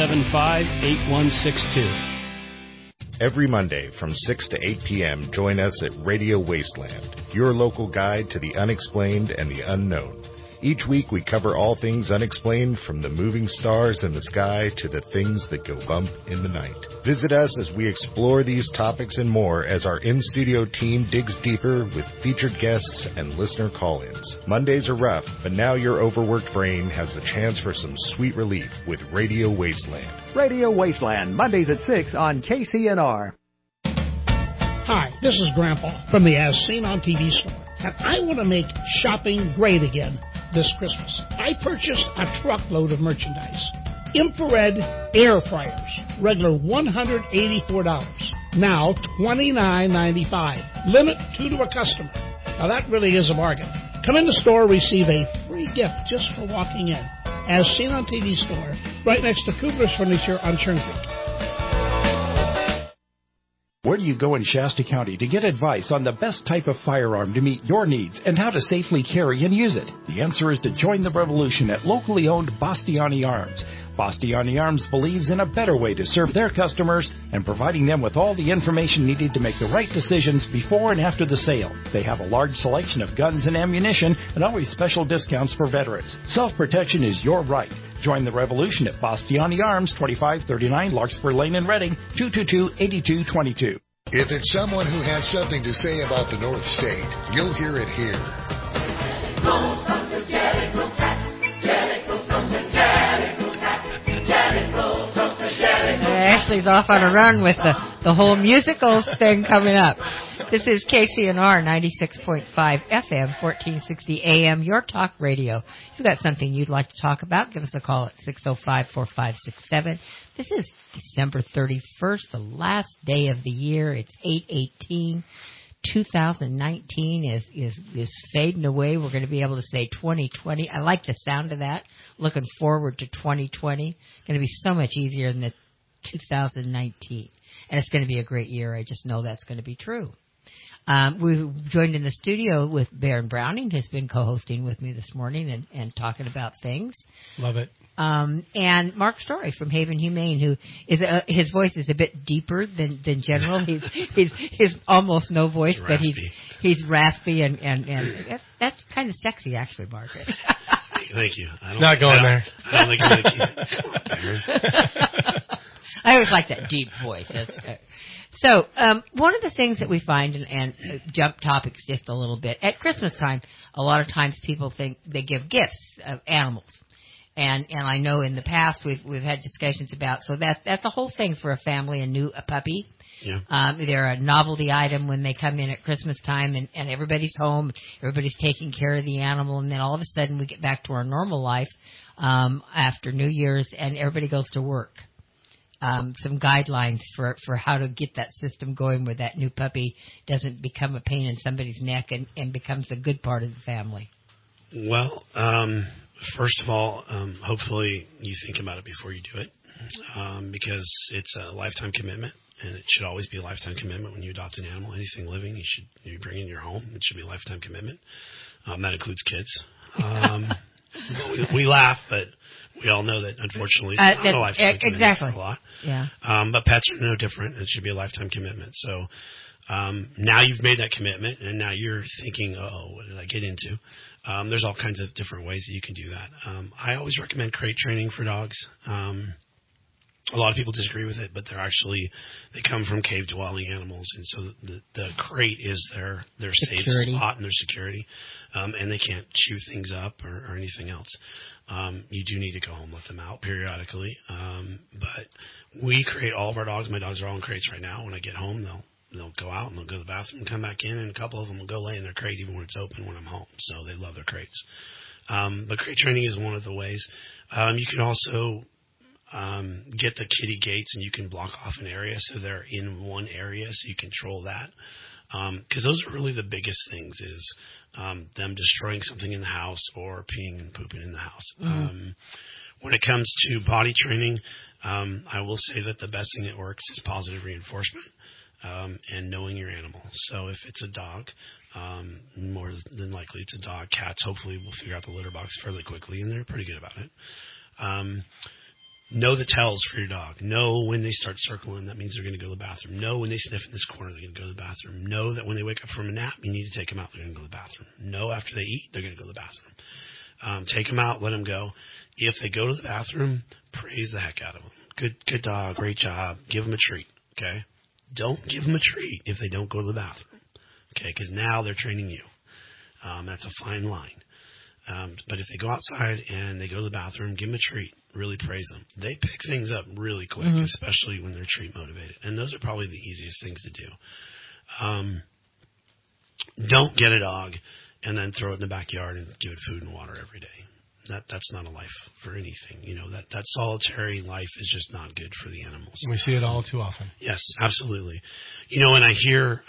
275-8162. Every Monday from 6 to 8 p.m., join us at Radio Wasteland, your local guide to the unexplained and the unknown. Each week we cover all things unexplained, from the moving stars in the sky to the things that go bump in the night. Visit us as we explore these topics and more as our in-studio team digs deeper with featured guests and listener call-ins. Mondays are rough, but now your overworked brain has a chance for some sweet relief with Radio Wasteland. Radio Wasteland, Mondays at 6 on KCNR. Hi, this is Grandpa from the As Seen on TV store, and I want to make shopping great again this Christmas. I purchased a truckload of merchandise. Infrared air fryers, regular $184, now $29.95. Limit 2 to a customer. Now that really is a bargain. Come in the store, receive a free gift just for walking in. As Seen on TV store, right next to Kubler's Furniture on Churn Creek. Where do you go in Shasta County to get advice on the best type of firearm to meet your needs and how to safely carry and use it? The answer is to join the revolution at locally owned Bastiani Arms. Bastiani Arms believes in a better way to serve their customers and providing them with all the information needed to make the right decisions before and after the sale. They have a large selection of guns and ammunition and always special discounts for veterans. Self-protection is your right. Join the revolution at Bastiani Arms, 2539 Larkspur Lane in Reading, 222-8222. If it's someone who has something to say about the North State, you'll hear it here. Ashley's off on a run with the whole musicals thing coming up. This is KCNR 96.5 FM, 1460 AM, your talk radio. If you've got something you'd like to talk about, give us a call at 605-4567. This is December 31st, the last day of the year. It's 8/18. 2019 is fading away. We're going to be able to say 2020. I like the sound of that. Looking forward to 2020. Going to be so much easier than the 2019. And it's going to be a great year. I just know that's going to be true. We've joined in the studio with Baron Browning, who's been co-hosting with me this morning and talking about things. Love it. And Mark Story from Haven Humane, who is his voice is a bit deeper than general. He's almost no voice, but he's raspy and that's kind of sexy, actually, Margaret. Thank you. Not going there. I don't think I'm going to keep it. Baron. I always like that deep voice. So, one of the things that we find, and jump topics just a little bit, at Christmas time, a lot of times people think they give gifts of animals. And I know in the past we've had discussions about, so that's a whole thing for a family, a puppy. Yeah. They're a novelty item when they come in at Christmas time and everybody's home, everybody's taking care of the animal, and then all of a sudden we get back to our normal life, after New Year's and everybody goes to work. Some guidelines for how to get that system going where that new puppy doesn't become a pain in somebody's neck and becomes a good part of the family. Well, first of all, hopefully you think about it before you do it, because it's a lifetime commitment, and it should always be a lifetime commitment when you adopt an animal. Anything living you bring in your home, it should be a lifetime commitment. That includes kids. We laugh, but we all know that, unfortunately, it's not a lifetime commitment. Exactly. For a lot. Yeah. But pets are no different. It should be a lifetime commitment. So now you've made that commitment, and now you're thinking, what did I get into? There's all kinds of different ways that you can do that. I always recommend crate training for dogs. A lot of people disagree with it, but they come from cave-dwelling animals, and so the crate is their safe spot and their security, and they can't chew things up or anything else. You do need to go home, let them out periodically, but we crate all of our dogs. My dogs are all in crates right now. When I get home, they'll go out and they'll go to the bathroom and come back in, and a couple of them will go lay in their crate even when it's open when I'm home, so they love their crates. But crate training is one of the ways. You can also get the kitty gates, and you can block off an area so they're in one area, so you control that. Because those are really the biggest things, is them destroying something in the house or peeing and pooping in the house. Mm-hmm. When it comes to body training, I will say that the best thing that works is positive reinforcement and knowing your animal. So if it's a dog, more than likely it's a dog. Cats, hopefully, will figure out the litter box fairly quickly, and they're pretty good about it. Know the tells for your dog. Know when they start circling, that means they're going to go to the bathroom. Know when they sniff in this corner, they're going to go to the bathroom. Know that when they wake up from a nap, you need to take them out, they're going to go to the bathroom. Know after they eat, they're going to go to the bathroom. Take them out, let them go. If they go to the bathroom, praise the heck out of them. Good dog, great job. Give them a treat, okay? Don't give them a treat if they don't go to the bathroom, okay? Because now they're training you. That's a fine line. But if they go outside and they go to the bathroom, give them a treat. Really praise them. They pick things up really quick, mm-hmm. especially when they're treat motivated. And those are probably the easiest things to do. Don't get a dog and then throw it in the backyard and give it food and water every day. That's not a life for anything. You know, that solitary life is just not good for the animals. We see it all too often. Yes, absolutely. You know, and I hear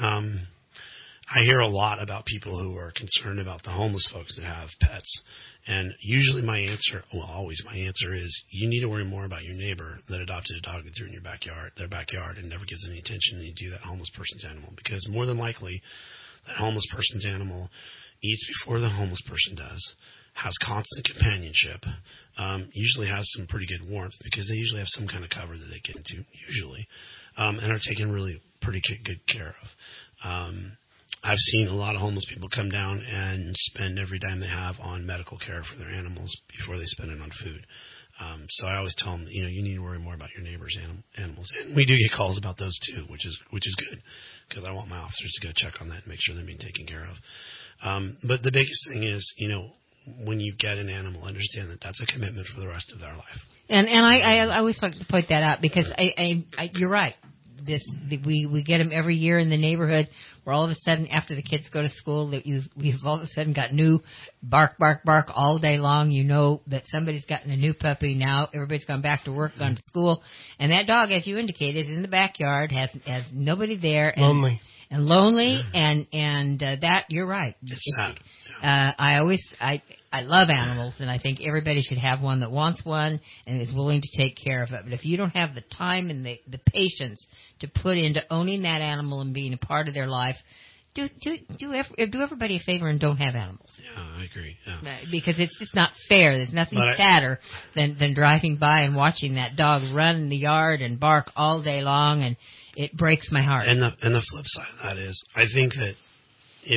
a lot about people who are concerned about the homeless folks that have pets. And usually always my answer is, you need to worry more about your neighbor that adopted a dog that threw in their backyard and never gives any attention than you do that homeless person's animal. Because more than likely, that homeless person's animal eats before the homeless person does, has constant companionship, usually has some pretty good warmth because they usually have some kind of cover that they get into, usually, and are taken really pretty good care of. I've seen a lot of homeless people come down and spend every dime they have on medical care for their animals before they spend it on food. So I always tell them, you need to worry more about your neighbor's animals. And we do get calls about those too, which is good, because I want my officers to go check on that and make sure they're being taken care of. But the biggest thing is, when you get an animal, understand that that's a commitment for the rest of their life. And I always like to point that out because you're right. We get them every year in the neighborhood where all of a sudden after the kids go to school that we've all of a sudden got new bark all day long. You know that somebody's gotten a new puppy now. Everybody's gone back to work, gone to school, and that dog, as you indicated, is in the backyard, has nobody there, lonely, and that you're right. It's sad. I I love animals, and I think everybody should have one that wants one and is willing to take care of it. But if you don't have the time and the patience to put into owning that animal and being a part of their life, do everybody a favor and don't have animals. Yeah, I agree. Yeah. Because it's just not fair. There's nothing sadder than driving by and watching that dog run in the yard and bark all day long, and it breaks my heart. And the flip side of that is, I think that if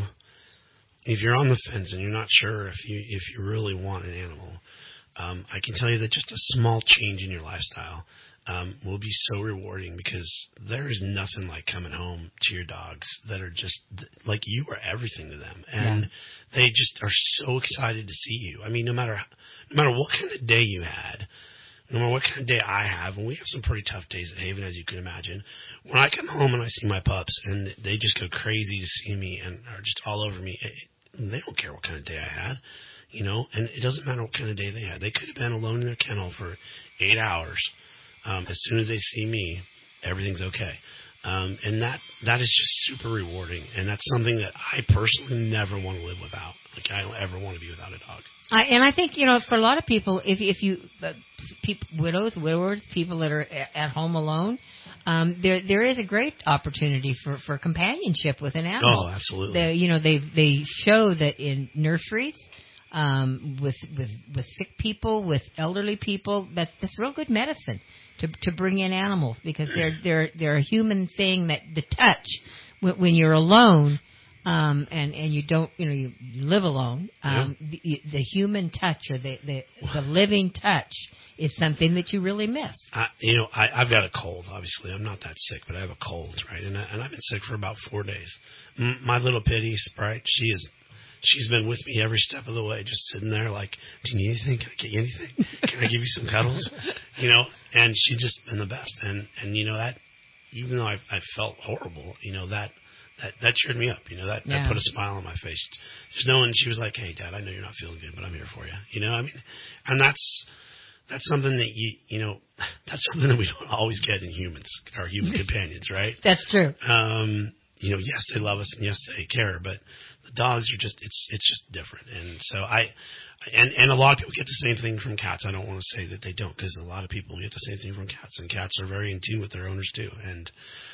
you're on the fence and you're not sure if you really want an animal, I can tell you that just a small change in your lifestyle will be so rewarding, because there is nothing like coming home to your dogs that are just like you are everything to them, and they just are so excited to see you. I mean, no matter what kind of day you had, no matter what kind of day I have, and we have some pretty tough days at Haven, as you can imagine. When I come home and I see my pups and they just go crazy to see me and are just all over me, they don't care what kind of day I had, and it doesn't matter what kind of day they had. They could have been alone in their kennel for 8 hours. As soon as they see me, everything's okay. And that is just super rewarding, and that's something that I personally never want to live without. Like, I don't ever want to be without a dog. And I think, for a lot of people, if you widowers, people that are at home alone, there is a great opportunity for companionship with an animal. Oh, absolutely. They show that in nurseries, with sick people, with elderly people, that's real good medicine to bring in animals, because they're a human thing, that the touch when you're alone, and you don't, you live alone, the human touch, or the living touch, is something that you really miss. I've got a cold. Obviously, I'm not that sick, but I have a cold, right? And I've been sick for about 4 days. My little pitty Sprite, she's been with me every step of the way, just sitting there like, do you need anything? Can I get you anything? Can I give you some cuddles? And she's just been the best. And that, even though I felt horrible, that cheered me up. That put a smile on my face. Just knowing she was like, hey, Dad, I know you're not feeling good, but I'm here for you. I mean, and that's something that that's something that we don't always get in humans, our human companions, right? That's true. Yes, they love us, and yes, they care, but the dogs are just, it's just different. And so and a lot of people get the same thing from cats. I don't want to say that they don't, because a lot of people get the same thing from cats, and cats are very in tune with their owners too. And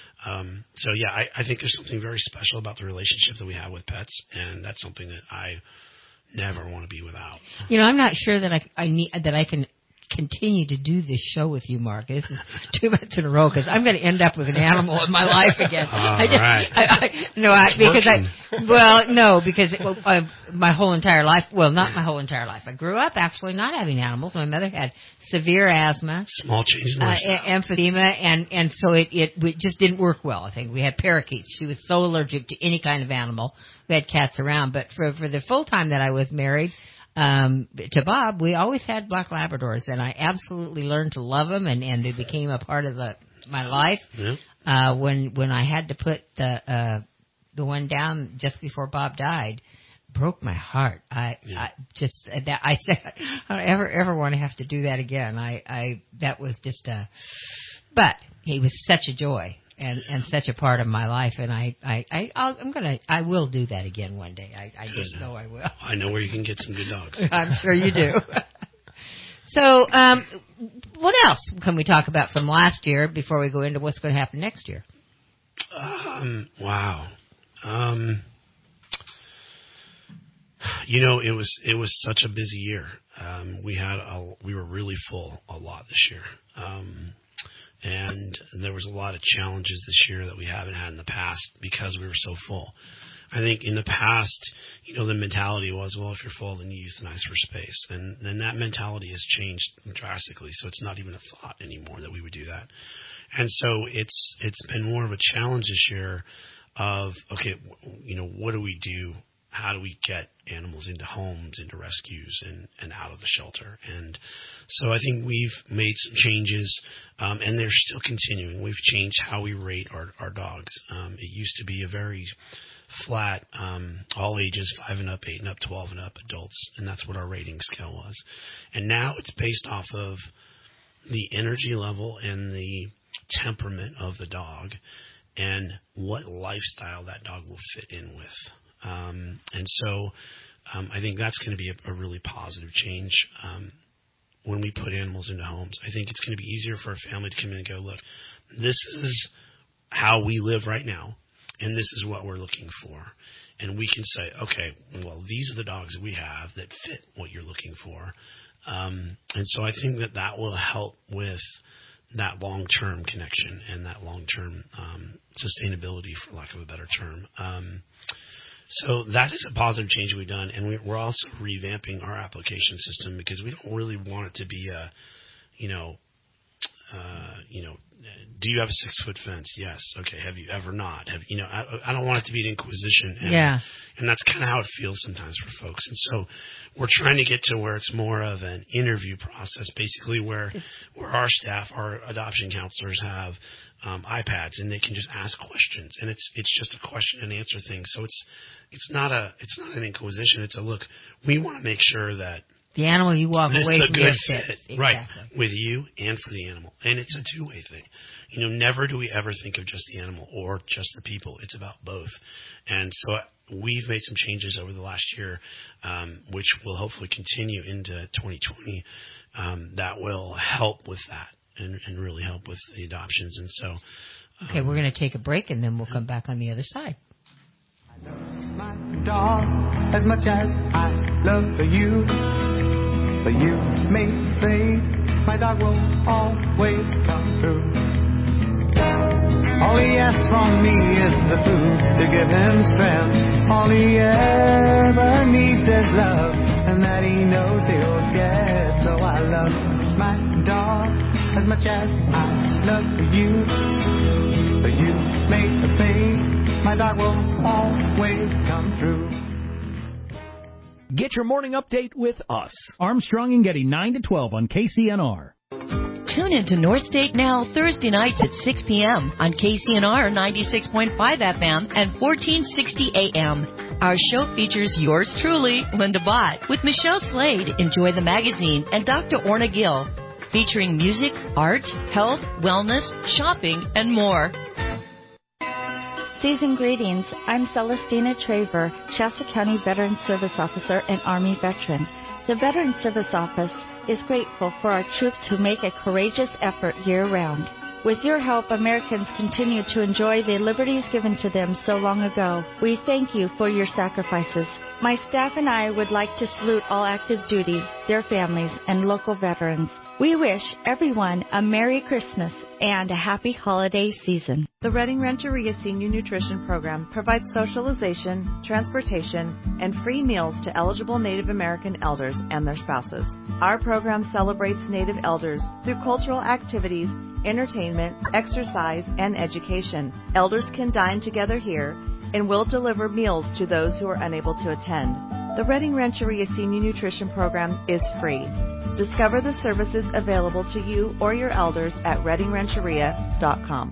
I think there's something very special about the relationship that we have with pets, and that's something that I never want to be without. I'm not sure that I can continue to do this show with you, Mark. This is 2 months in a row, because I'm going to end up with an animal in my life again. Because my whole entire life, well, not my whole entire life. I grew up actually not having animals. My mother had severe asthma, small change in emphysema, and so it just didn't work well. I think we had parakeets. She was so allergic to any kind of animal. We had cats around, but for the full time that I was married to Bob, we always had black Labradors, and I absolutely learned to love them, and they became a part of my life. Yeah. When I had to put the one down just before Bob died, broke my heart. I said, I don't ever want to have to do that again. That was just but he was such a joy. And such a part of my life, and I will do that again one day. I just know I will. I know where you can get some good dogs. I'm sure you do. So, what else can we talk about from last year before we go into what's going to happen next year? Wow. It was such a busy year. We were really full a lot this year. And there was a lot of challenges this year that we haven't had in the past because we were so full. I think in the past, the mentality was, well, if you're full, then you euthanize for space. And then that mentality has changed drastically. So it's not even a thought anymore that we would do that. And so it's been more of a challenge this year of, okay, what do we do? How do we get animals into homes, into rescues, and out of the shelter? And so I think we've made some changes, and they're still continuing. We've changed how we rate our dogs. It used to be a very flat, all ages, 5 and up, 8 and up, 12 and up adults, and that's what our rating scale was. And now it's based off of the energy level and the temperament of the dog and what lifestyle that dog will fit in with. And so I think that's going to be a really positive change when we put animals into homes. I think it's going to be easier for a family to come in and go, look, this is how we live right now, and this is what we're looking for. And we can say, okay, well, these are the dogs that we have that fit what you're looking for. And so I think that will help with that long-term connection and that long-term sustainability, for lack of a better term. So that is a positive change we've done, and we're also revamping our application system because we don't really want it to be a, do you have a 6-foot fence? Yes. Okay. Have you ever not? I don't want it to be an inquisition. And that's kind of how it feels sometimes for folks. And so we're trying to get to where it's more of an interview process, basically where our staff, our adoption counselors have iPads and they can just ask questions, and it's just a question and answer thing. So it's not an inquisition. It's a look. We want to make sure that the animal you walk away from good fit. Exactly. Right, with you and for the animal. And it's a two-way thing. Never do we ever think of just the animal or just the people. It's about both. And so we've made some changes over the last year, which will hopefully continue into 2020, that will help with that and really help with the adoptions. And so... Okay, we're going to take a break, and then we'll come back on the other side. I love my dog as much as I love you. But you may say my dog will always come through. All he asks from me is the food to give him strength. All he ever needs is love, and that he knows he'll get. So I love my dog as much as I love you. But you may say my dog will always come through. Get your morning update with us. Armstrong and Getty, 9 to 12 on KCNR. Tune into North State Now Thursday nights at 6 p.m. on KCNR 96.5 FM and 1460 AM. Our show features yours truly, Linda Bott, with Michelle Slade, Enjoy the Magazine, and Dr. Orna Gill, featuring music, art, health, wellness, shopping, and more. Season greetings. I'm Celestina Traver, Shasta County Veteran Service Officer and Army veteran. The Veteran Service Office is grateful for our troops who make a courageous effort year-round. With your help, Americans continue to enjoy the liberties given to them so long ago. We thank you for your sacrifices. My staff and I would like to salute all active duty, their families, and local veterans. We wish everyone a Merry Christmas and a happy holiday season. The Redding Rancheria Senior Nutrition Program provides socialization, transportation, and free meals to eligible Native American elders and their spouses. Our program celebrates Native elders through cultural activities, entertainment, exercise, and education. Elders can dine together here, and we'll deliver meals to those who are unable to attend. The Redding Rancheria Senior Nutrition Program is free. Discover the services available to you or your elders at reddingrancheria.com.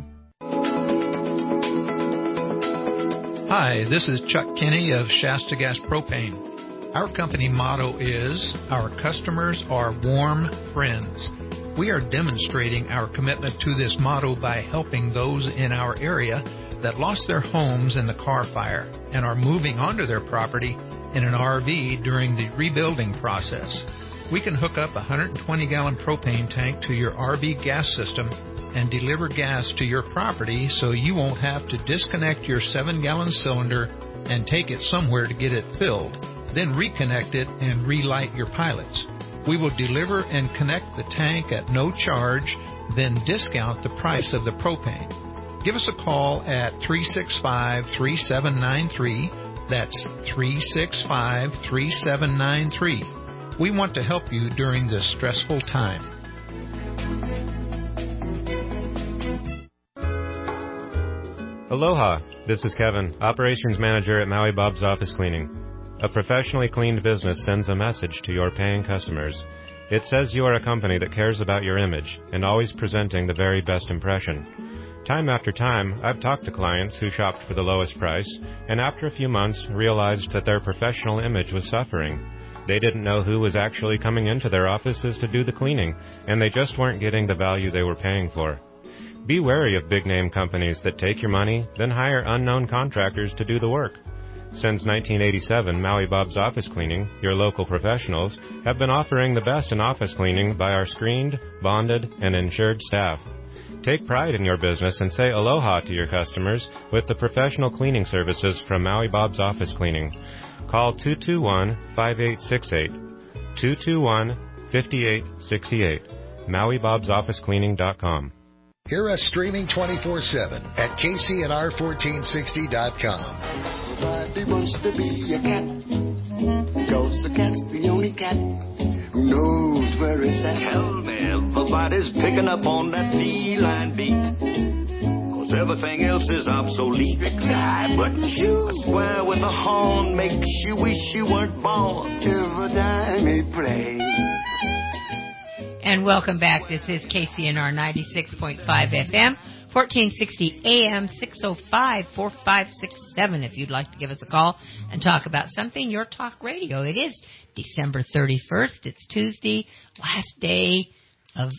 Hi, this is Chuck Kinney of Shasta Gas Propane. Our company motto is, our customers are warm friends. We are demonstrating our commitment to this motto by helping those in our area that lost their homes in the car fire and are moving onto their property in an RV during the rebuilding process. We can hook up a 120-gallon propane tank to your RV gas system and deliver gas to your property so you won't have to disconnect your 7-gallon cylinder and take it somewhere to get it filled, then reconnect it and relight your pilots. We will deliver and connect the tank at no charge, then discount the price of the propane. Give us a call at 365-3793. That's 365-3793. We want to help you during this stressful time. Aloha, this is Kevin, Operations Manager at Maui Bob's Office Cleaning. A professionally cleaned business sends a message to your paying customers. It says you are a company that cares about your image and always presenting the very best impression. Time after time, I've talked to clients who shopped for the lowest price and after a few months realized that their professional image was suffering. They didn't know who was actually coming into their offices to do the cleaning, and they just weren't getting the value they were paying for. Be wary of big-name companies that take your money, then hire unknown contractors to do the work. Since 1987, Maui Bob's Office Cleaning, your local professionals, have been offering the best in office cleaning by our screened, bonded, and insured staff. Take pride in your business and say aloha to your customers with the professional cleaning services from Maui Bob's Office Cleaning. Call 221-5868, 221-5868, MauiBob'sOfficeCleaning.com. Hear us streaming 24/7 at KCNR1460.com. Everybody wants to be a cat, because a cat's the only cat who knows where it's at. Hell, everybody's picking up on that feline beat, because everything else is obsolete. Button shoes. I swear with a horn makes you wish you weren't born. Every time it plays. And welcome back. This is KCNR 96.5 FM, 1460 AM, 605-4567 if you'd like to give us a call and talk about something, your talk radio. It is December 31st. It's Tuesday, last day of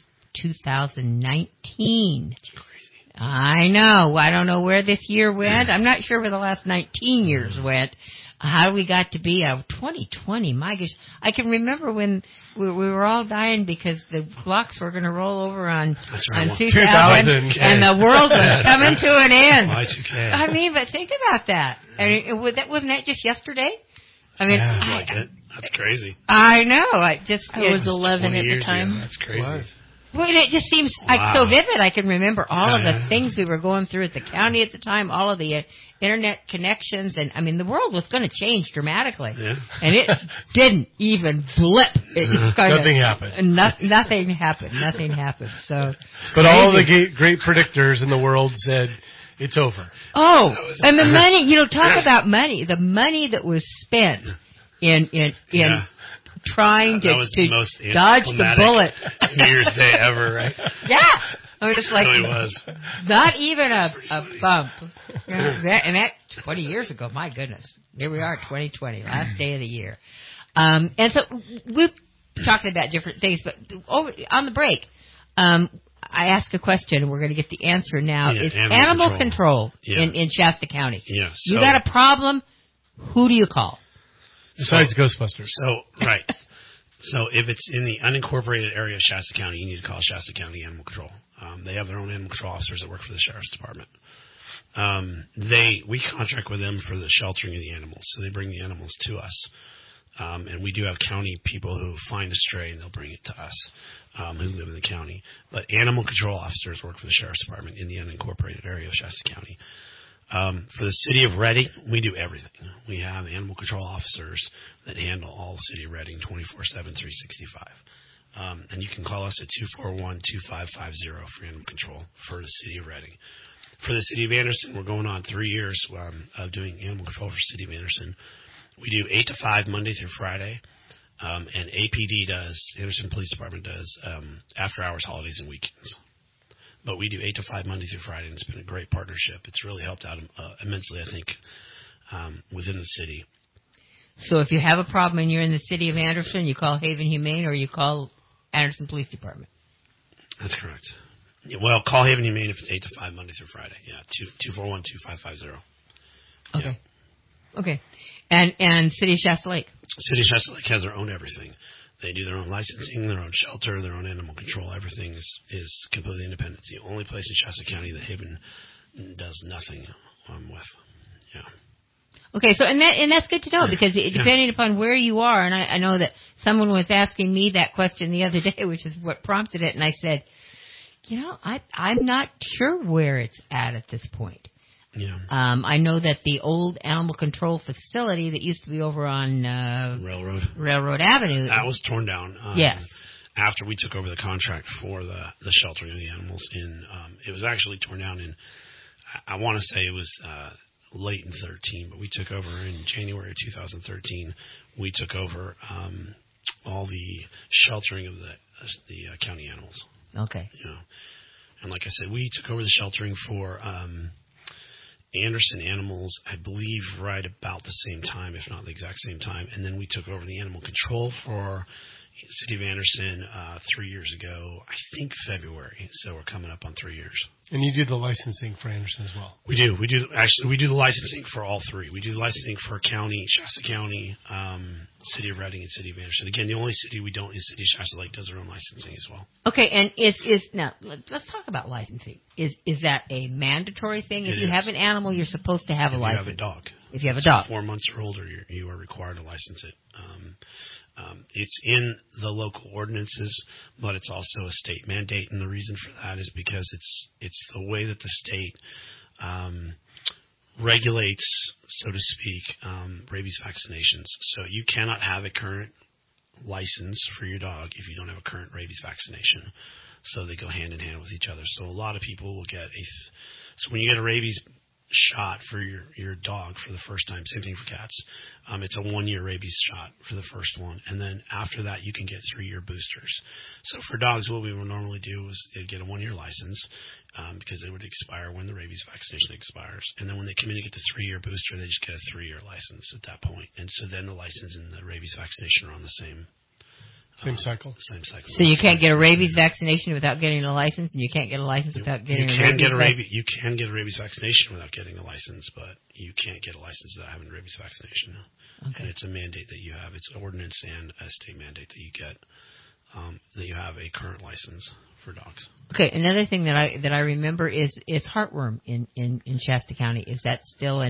2019. That's crazy. I know. I don't know where this year went. I'm not sure where the last 19 years went. How we got to be 2020. My gosh. I can remember when we were all dying because the clocks were going to roll over on 2000 and the world was coming to an end. Y2K. I mean, but think about that. I mean, wasn't that just yesterday? I mean, that's crazy. I know. I was 11 at the time. Ago. That's crazy. What? Well, it just seems like so vivid. I can remember all of the things we were going through at the county at the time, all of the internet connections, and I mean, the world was going to change dramatically, and it didn't even blip. Nothing happened. Nothing happened. Nothing happened. So, but all the great predictors in the world said it's over. Oh, and the money. Talk about money. The money that was spent in trying to dodge the bullet. New Year's Day ever, right? Yeah. I mean, it's like it really was. Not even a bump. And that 20 years ago, my goodness. Here we are, 2020, last day of the year. And so we've talked about different things, but on the break, I asked a question, and we're going to get the answer now. Yeah, it's animal control in Shasta County. Yes. You got a problem, who do you call? Besides Ghostbusters. So, right. So if it's in the unincorporated area of Shasta County, you need to call Shasta County Animal Control. They have their own animal control officers that work for the Sheriff's Department. We contract with them for the sheltering of the animals. So they bring the animals to us. And we do have county people who find a stray and they'll bring it to us, who live in the county. But animal control officers work for the Sheriff's Department in the unincorporated area of Shasta County. For the city of Reading, we do everything. We have animal control officers that handle all the city of Reading 24/7, 365. And you can call us at 241-2550 for animal control for the city of Reading. For the city of Anderson, we're going on 3 years of doing animal control for the city of Anderson. We do 8 to 5 Monday through Friday, and APD Anderson Police Department does after hours, holidays, and weekends. But we do 8 to 5 Monday through Friday, and it's been a great partnership. It's really helped out immensely, I think, within the city. So if you have a problem and you're in the city of Anderson, you call Haven Humane or you call Anderson Police Department? That's correct. Yeah, well, call Haven Humane if it's 8 to 5 Monday through Friday. Yeah, 241-2550. Okay. Yeah. Okay. And City of Shasta Lake? City of Shasta Lake has their own everything. They do their own licensing, their own shelter, their own animal control. Everything is completely independent. It's the only place in Shasta County that Haven does nothing with. Yeah. Okay, so and that's good to know because depending upon where you are, and I know that someone was asking me that question the other day, which is what prompted it, and I said, I'm not sure where it's at this point. Yeah. I know that the old animal control facility that used to be over on Railroad Avenue. That was torn down. Yes. After we took over the contract for the sheltering of the animals, it was actually torn down in, I want to say it was late in 2013, but we took over in January of 2013. We took over all the sheltering of the county animals. Okay. And like I said, we took over the sheltering for Anderson Animals, I believe, right about the same time, if not the exact same time. And then we took over the animal control for City of Anderson 3 years ago, I think February. So we're coming up on 3 years. And you do the licensing for Anderson as well? We do. We do the licensing for all three. We do the licensing for county, Shasta County, City of Redding, and City of Anderson. Again, the only city we don't is City of Shasta Lake does their own licensing as well. Okay, and now let's talk about licensing. Is that a mandatory thing? If you have an animal, you're supposed to have a license. If you have a dog. If you have a dog. 4 months or older, you are required to license it. It's in the local ordinances, but it's also a state mandate, and the reason for that is because it's the way that the state regulates, so to speak, rabies vaccinations. So you cannot have a current license for your dog if you don't have a current rabies vaccination. So they go hand in hand with each other. So a lot of people will get so when you get a rabies shot for your dog for the first time, same thing for cats. It's a 1-year rabies shot for the first one, and then after that you can get 3-year boosters. So for dogs, what we would normally do is they'd get a 1-year license because they would expire when the rabies vaccination expires, and then when they come in and get the 3-year booster, they just get a 3-year license at that point. And so then the license and the rabies vaccination are on the same cycle. Same cycle. So you can't get a rabies vaccination without getting a license, and you can't get a license without getting You can get a rabies vaccination without getting a license, but you can't get a license without having a rabies vaccination. Okay. And it's a mandate that you have. It's an ordinance and a state mandate that you get, that you have a current license for dogs. Okay, another thing that I remember is heartworm in Shasta County. Is that still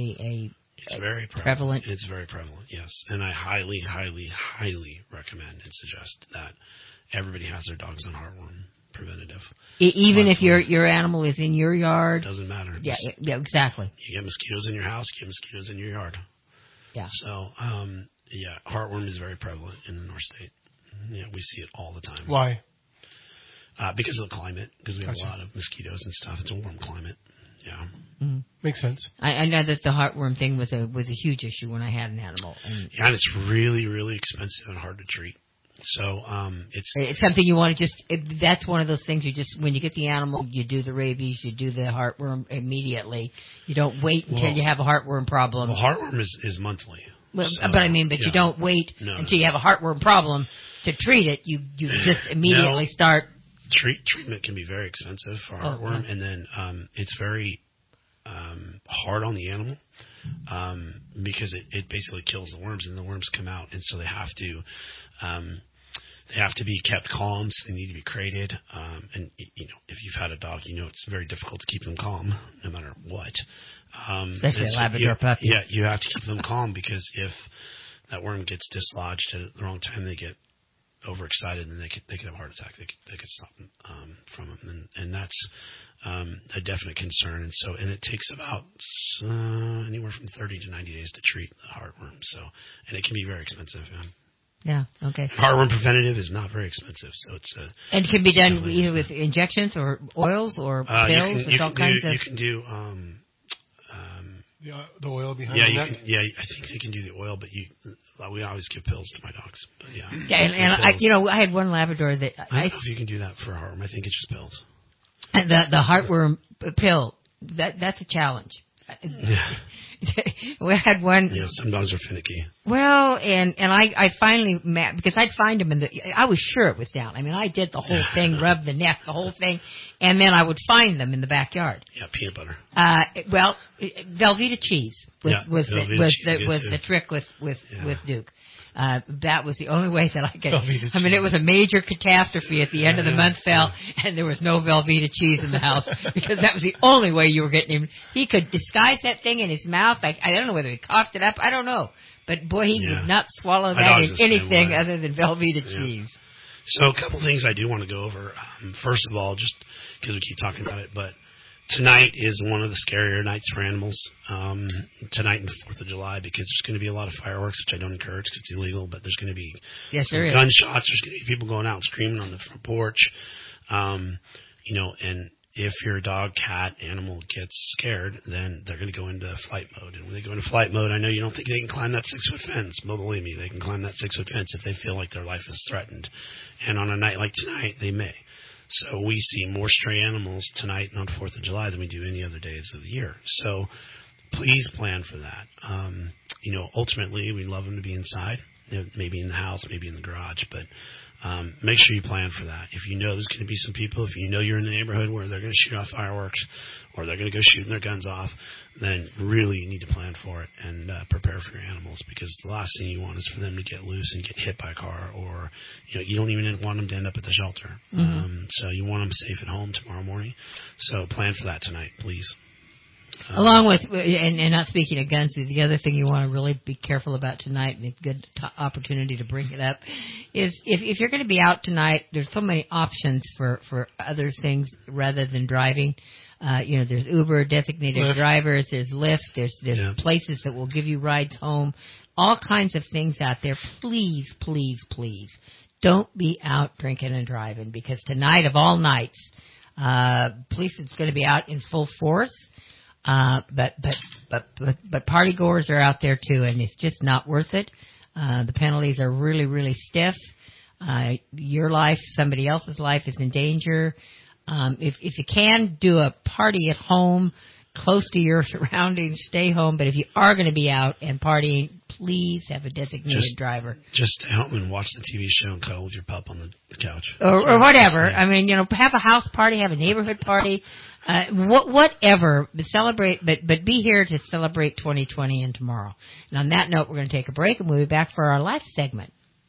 It's very prevalent. It's very prevalent, yes. And I highly, highly, highly recommend and suggest that everybody has their dogs on heartworm preventative. Even if your animal is in your yard? Doesn't matter. Yeah, exactly. You get mosquitoes in your house, you get mosquitoes in your yard. Yeah. So, heartworm is very prevalent in the North State. Yeah, we see it all the time. Why? Because of the climate, because we have a lot of mosquitoes and stuff. It's a warm climate. Yeah. Mm-hmm. Makes sense. I know that the heartworm thing was a huge issue when I had an animal. And it's really, really expensive and hard to treat. So it's something you want to that's one of those things when you get the animal, you do the rabies, you do the heartworm immediately. You don't wait until you have a heartworm problem. Well, heartworm is monthly. Well, but you don't wait until you have a heartworm problem to treat it. You just immediately start. Treatment can be very expensive for heartworm, and then it's very hard on the animal because it basically kills the worms, and the worms come out, and so they have to be kept calm. So they need to be crated, and if you've had a dog, it's very difficult to keep them calm no matter what. Especially a Labrador puppy. Yeah, you have to keep them calm because if that worm gets dislodged at the wrong time, they get overexcited and they could have a heart attack. They could stop from them, and that's a definite concern. And it takes about anywhere from 30 to 90 days to treat the heartworm. And it can be very expensive. Yeah. Okay. Heartworm preventative is not very expensive, so it's and it can be done either with injections or oils or pills. You can do the oil behind the neck? I think they can do the oil, but we always give pills to my dogs. But yeah, and I had one Labrador that I don't know if you can do that for heartworm. I think it's just pills. And the heartworm pill, that's a challenge. Yeah. We had one. Some dogs are finicky. Well, and I finally because I'd find them I was sure it was down. I mean, I did the whole thing, rubbed the neck, the whole thing, and then I would find them in the backyard. Yeah, peanut butter. Velveeta cheese was the trick with Duke. That was the only way that I could. I mean, it was a major catastrophe at the end of the month fell, and there was no Velveeta cheese in the house because that was the only way you were getting him. He could disguise that thing in his mouth. I don't know whether he coughed it up. I don't know. But boy, he would not swallow that in anything other than Velveeta cheese. So a couple things I do want to go over. First of all, just because we keep talking about it, but tonight is one of the scarier nights for animals. Tonight and the 4th of July, because there's going to be a lot of fireworks, which I don't encourage because it's illegal, but there's going to be gunshots. There's going to be people going out and screaming on the front porch. And if your dog, cat, animal gets scared, then they're going to go into flight mode. And when they go into flight mode, I know you don't think they can climb that 6-foot fence, but believe me, they can climb that 6-foot fence if they feel like their life is threatened. And on a night like tonight, they may. So we see more stray animals tonight and on 4th of July than we do any other days of the year. So please plan for that. Ultimately, we love them to be inside, maybe in the house, maybe in the garage, but make sure you plan for that. If you know there's going to be some people, if you know you're in the neighborhood where they're going to shoot off fireworks or they're going to go shooting their guns off, then really you need to plan for it and prepare for your animals, because the last thing you want is for them to get loose and get hit by a car, or you don't even want them to end up at the shelter. So you want them safe at home tomorrow morning. So plan for that tonight, please. Along with, and not speaking of guns, the other thing you want to really be careful about tonight, and it's a good opportunity to bring it up, is if you're going to be out tonight, there's so many options for other things rather than driving. There's Uber, designated Lyft drivers, there's Lyft, there's places that will give you rides home, all kinds of things out there. Please, please, please, don't be out drinking and driving, because tonight of all nights, police is going to be out in full force. But party goers are out there too, and it's just not worth it. The penalties are really, really stiff. Your life, somebody else's life is in danger. If you can do a party at home, close to your surroundings, stay home. But if you are going to be out and partying, please have a designated driver. Just stay home and watch the TV show and cuddle with your pup on the couch. Or whatever. I mean, have a house party, have a neighborhood party. Whatever, celebrate, but be here to celebrate 2020 and tomorrow. And on that note, we're going to take a break, and we'll be back for our last segment.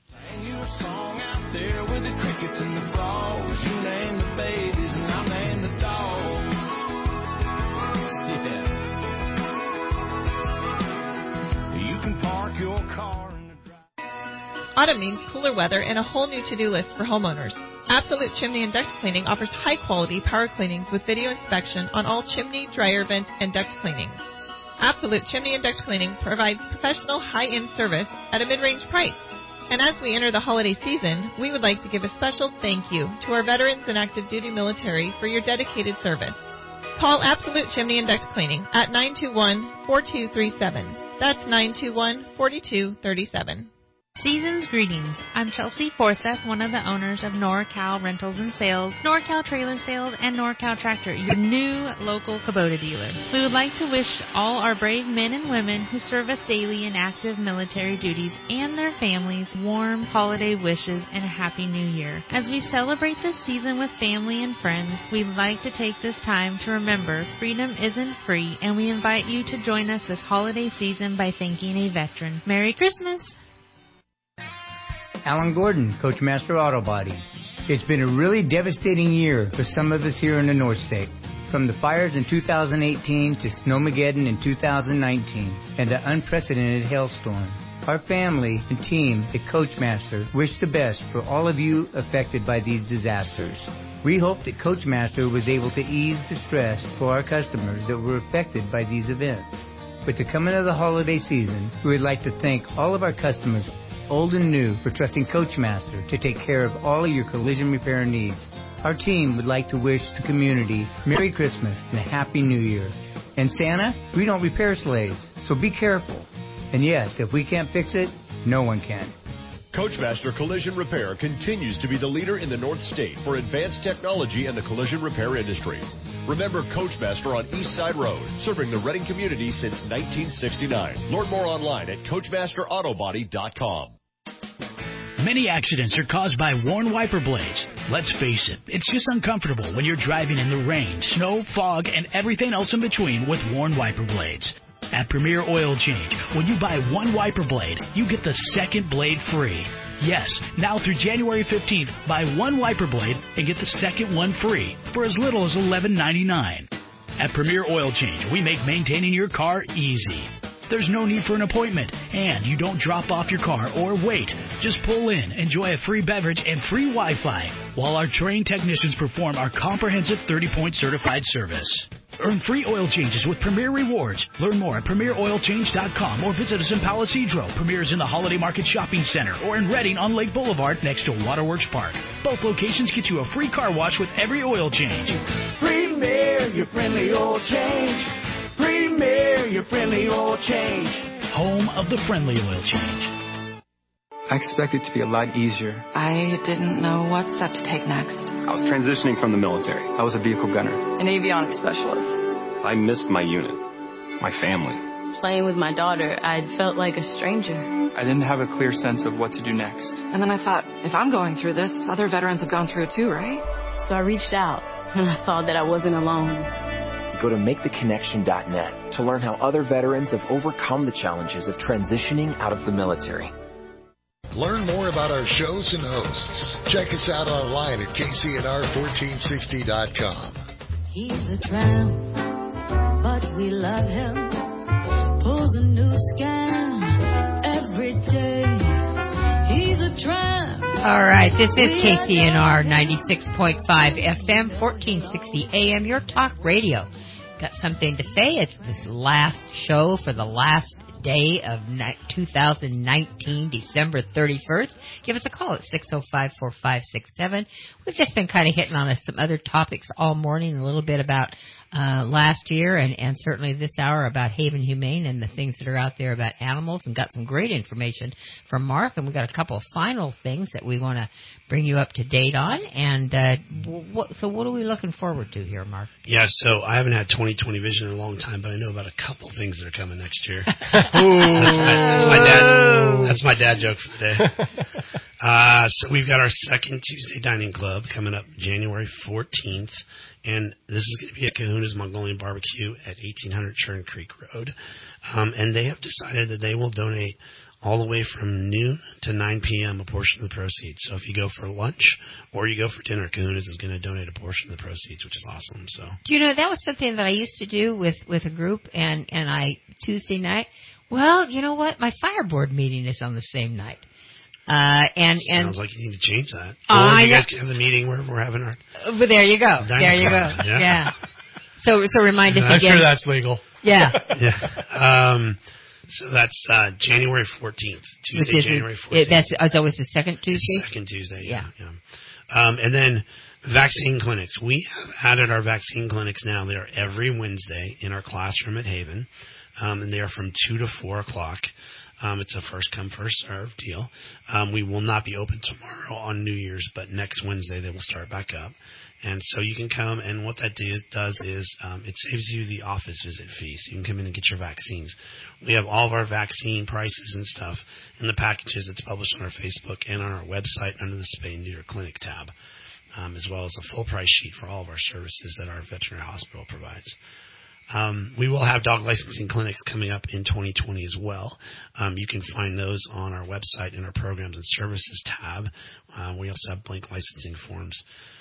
Autumn means cooler weather and a whole new to-do list for homeowners. Absolute Chimney and Duct Cleaning offers high-quality power cleanings with video inspection on all chimney, dryer vent, and duct cleanings. Absolute Chimney and Duct Cleaning provides professional, high-end service at a mid-range price. And as we enter the holiday season, we would like to give a special thank you to our veterans and active duty military for your dedicated service. Call Absolute Chimney and Duct Cleaning at 921-4237. That's 921-4237. Season's greetings. I'm Chelsea Forsyth, one of the owners of NorCal Rentals and Sales, NorCal Trailer Sales, and NorCal Tractor, your new local Kubota dealer. We would like to wish all our brave men and women who serve us daily in active military duties and their families warm holiday wishes and a happy new year. As we celebrate this season with family and friends, we'd like to take this time to remember freedom isn't free, and we invite you to join us this holiday season by thanking a veteran. Merry Christmas! Alan Gordon, Coachmaster Auto Body. It's been a really devastating year for some of us here in the North State. From the fires in 2018 to Snowmageddon in 2019 and the unprecedented hailstorm, our family and team at Coachmaster wish the best for all of you affected by these disasters. We hope that Coachmaster was able to ease the stress for our customers that were affected by these events. With the coming of the holiday season, we would like to thank all of our customers, old and new, for trusting Coachmaster to take care of all of your collision repair needs. Our team would like to wish the community Merry Christmas and a Happy New Year. And Santa, we don't repair sleighs, so be careful. And yes, if we can't fix it, no one can. Coachmaster Collision Repair continues to be the leader in the North State for advanced technology in the collision repair industry. Remember Coachmaster on East Side Road, serving the Reading community since 1969. Learn more online at CoachmasterAutobody.com. Many accidents are caused by worn wiper blades. Let's face it, it's just uncomfortable when you're driving in the rain, snow, fog, and everything else in between with worn wiper blades. At Premier Oil Change, when you buy one wiper blade, you get the second blade free. Yes, now through January 15th, buy one wiper blade and get the second one free for as little as $11.99. At Premier Oil Change, we make maintaining your car easy. There's no need for an appointment, and you don't drop off your car or wait. Just pull in, enjoy a free beverage and free Wi-Fi while our trained technicians perform our comprehensive 30-point certified service. Earn free oil changes with Premier Rewards. Learn more at PremierOilChange.com or visit us in Palo Cedro. Premier is in the Holiday Market Shopping Center or in Reading on Lake Boulevard next to Waterworks Park. Both locations get you a free car wash with every oil change. Premier, your friendly oil change. Premier, your friendly oil change. Home of the friendly oil change. I expected it to be a lot easier. I didn't know what step to take next. I was transitioning from the military. I was a vehicle gunner. An avionics specialist. I missed my unit, my family. Playing with my daughter, I'd felt like a stranger. I didn't have a clear sense of what to do next. And then I thought, if I'm going through this, other veterans have gone through it too, right? So I reached out, and I saw that I wasn't alone. Go to MakeTheConnection.net to learn how other veterans have overcome the challenges of transitioning out of the military. Learn more about our shows and hosts. Check us out online at KCNR1460.com. He's a tramp, but we love him. Pulls a new scam every day. He's a tramp. All right, this is KCNR 96.5 FM, 1460 AM, your talk radio. Got something to say? It's this last show for the last day of 2019, December 31st. Give us a call at 605-4567. We've just been kind of hitting on some other topics all morning, a little bit about last year and certainly this hour about Haven Humane and the things that are out there about animals, and got some great information from Mark, and we've got a couple of final things that we want to bring you up to date on. And so what are we looking forward to here, Mark? Yeah, so I haven't had 20/20 vision in a long time, but I know about a couple things that are coming next year. That's my dad joke for the day. So we've got our second Tuesday Dining Club coming up January 14th. And this is going to be at Kahuna's Mongolian Barbecue at 1800 Churn Creek Road. And they have decided that they will donate all the way from noon to 9 p.m. a portion of the proceeds. So if you go for lunch or you go for dinner, Kahuna's is going to donate a portion of the proceeds, which is awesome. So, do you know, that was something that I used to do with a group, and I Tuesday night. Well, you know what? My fire board meeting is on the same night. Sounds like you need to change that. Or you guys can have the meeting where we're having our. But there you go. There you go. Yeah. So remind us again. I'm sure that's legal. Yeah. Yeah. So that's January 14th, Tuesday, January 14th. That's always the second Tuesday. Second Tuesday. Yeah. And then vaccine clinics. We have added our vaccine clinics now. They are every Wednesday in our classroom at Haven, and they are from 2 to 4 o'clock. It's a first come, first served deal. We will not be open tomorrow on New Year's, but next Wednesday they will start back up. And so you can come, and what that does is it saves you the office visit fee. So you can come in and get your vaccines. We have all of our vaccine prices and stuff in the packages that's published on our Facebook and on our website under the Spay Neuter Clinic tab, as well as a full price sheet for all of our services that our veterinary hospital provides. We will have dog licensing clinics coming up in 2020 as well. You can find those on our website in our programs and services tab. We also have blank licensing forms.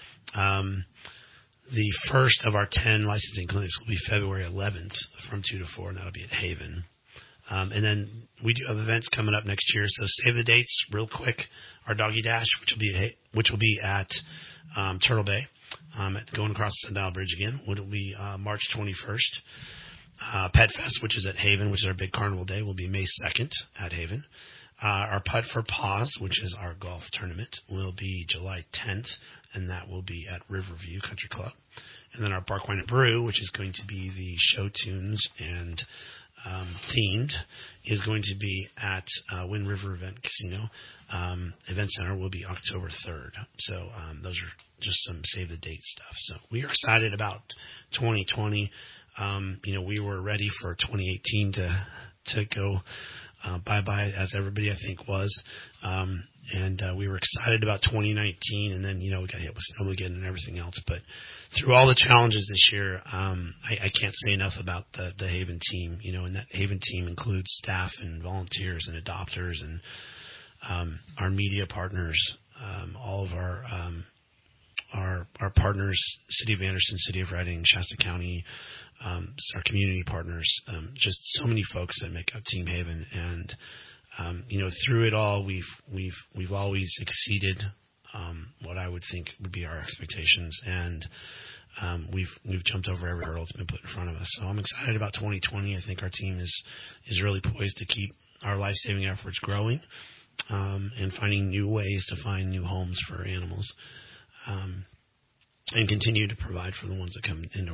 The first of our 10 licensing clinics will be February 11th from 2 to 4, and that'll be at Haven. And then we do have events coming up next year, so save the dates real quick. Our Doggy Dash, which will be at Turtle Bay. Going across the Sundial Bridge again, which will be March 21st. Pet Fest, which is at Haven, which is our big carnival day, will be May 2nd at Haven. Our Putt for Paws, which is our golf tournament, will be July 10th, and that will be at Riverview Country Club. And then our Bark Wine and Brew, which is going to be the show tunes and themed, is going to be at Wind River Event Casino. Event Center will be October 3rd. So those are just some save the date stuff. So we are excited about 2020. We were ready for 2018 to go bye-bye, as everybody I think was. And we were excited about 2019, and then, we got hit with Snowmageddon and everything else. But through all the challenges this year, I can't say enough about the Haven team, and that Haven team includes staff and volunteers and adopters and our media partners, all of our partners, City of Anderson, City of Reading, Shasta County, our community partners, just so many folks that make up Team Haven. And through it all, we've always exceeded what I would think would be our expectations, and we've jumped over every hurdle that's been put in front of us. So I'm excited about 2020. I think our team is really poised to keep our life-saving efforts growing, and finding new ways to find new homes for animals, and continue to provide for the ones that come into our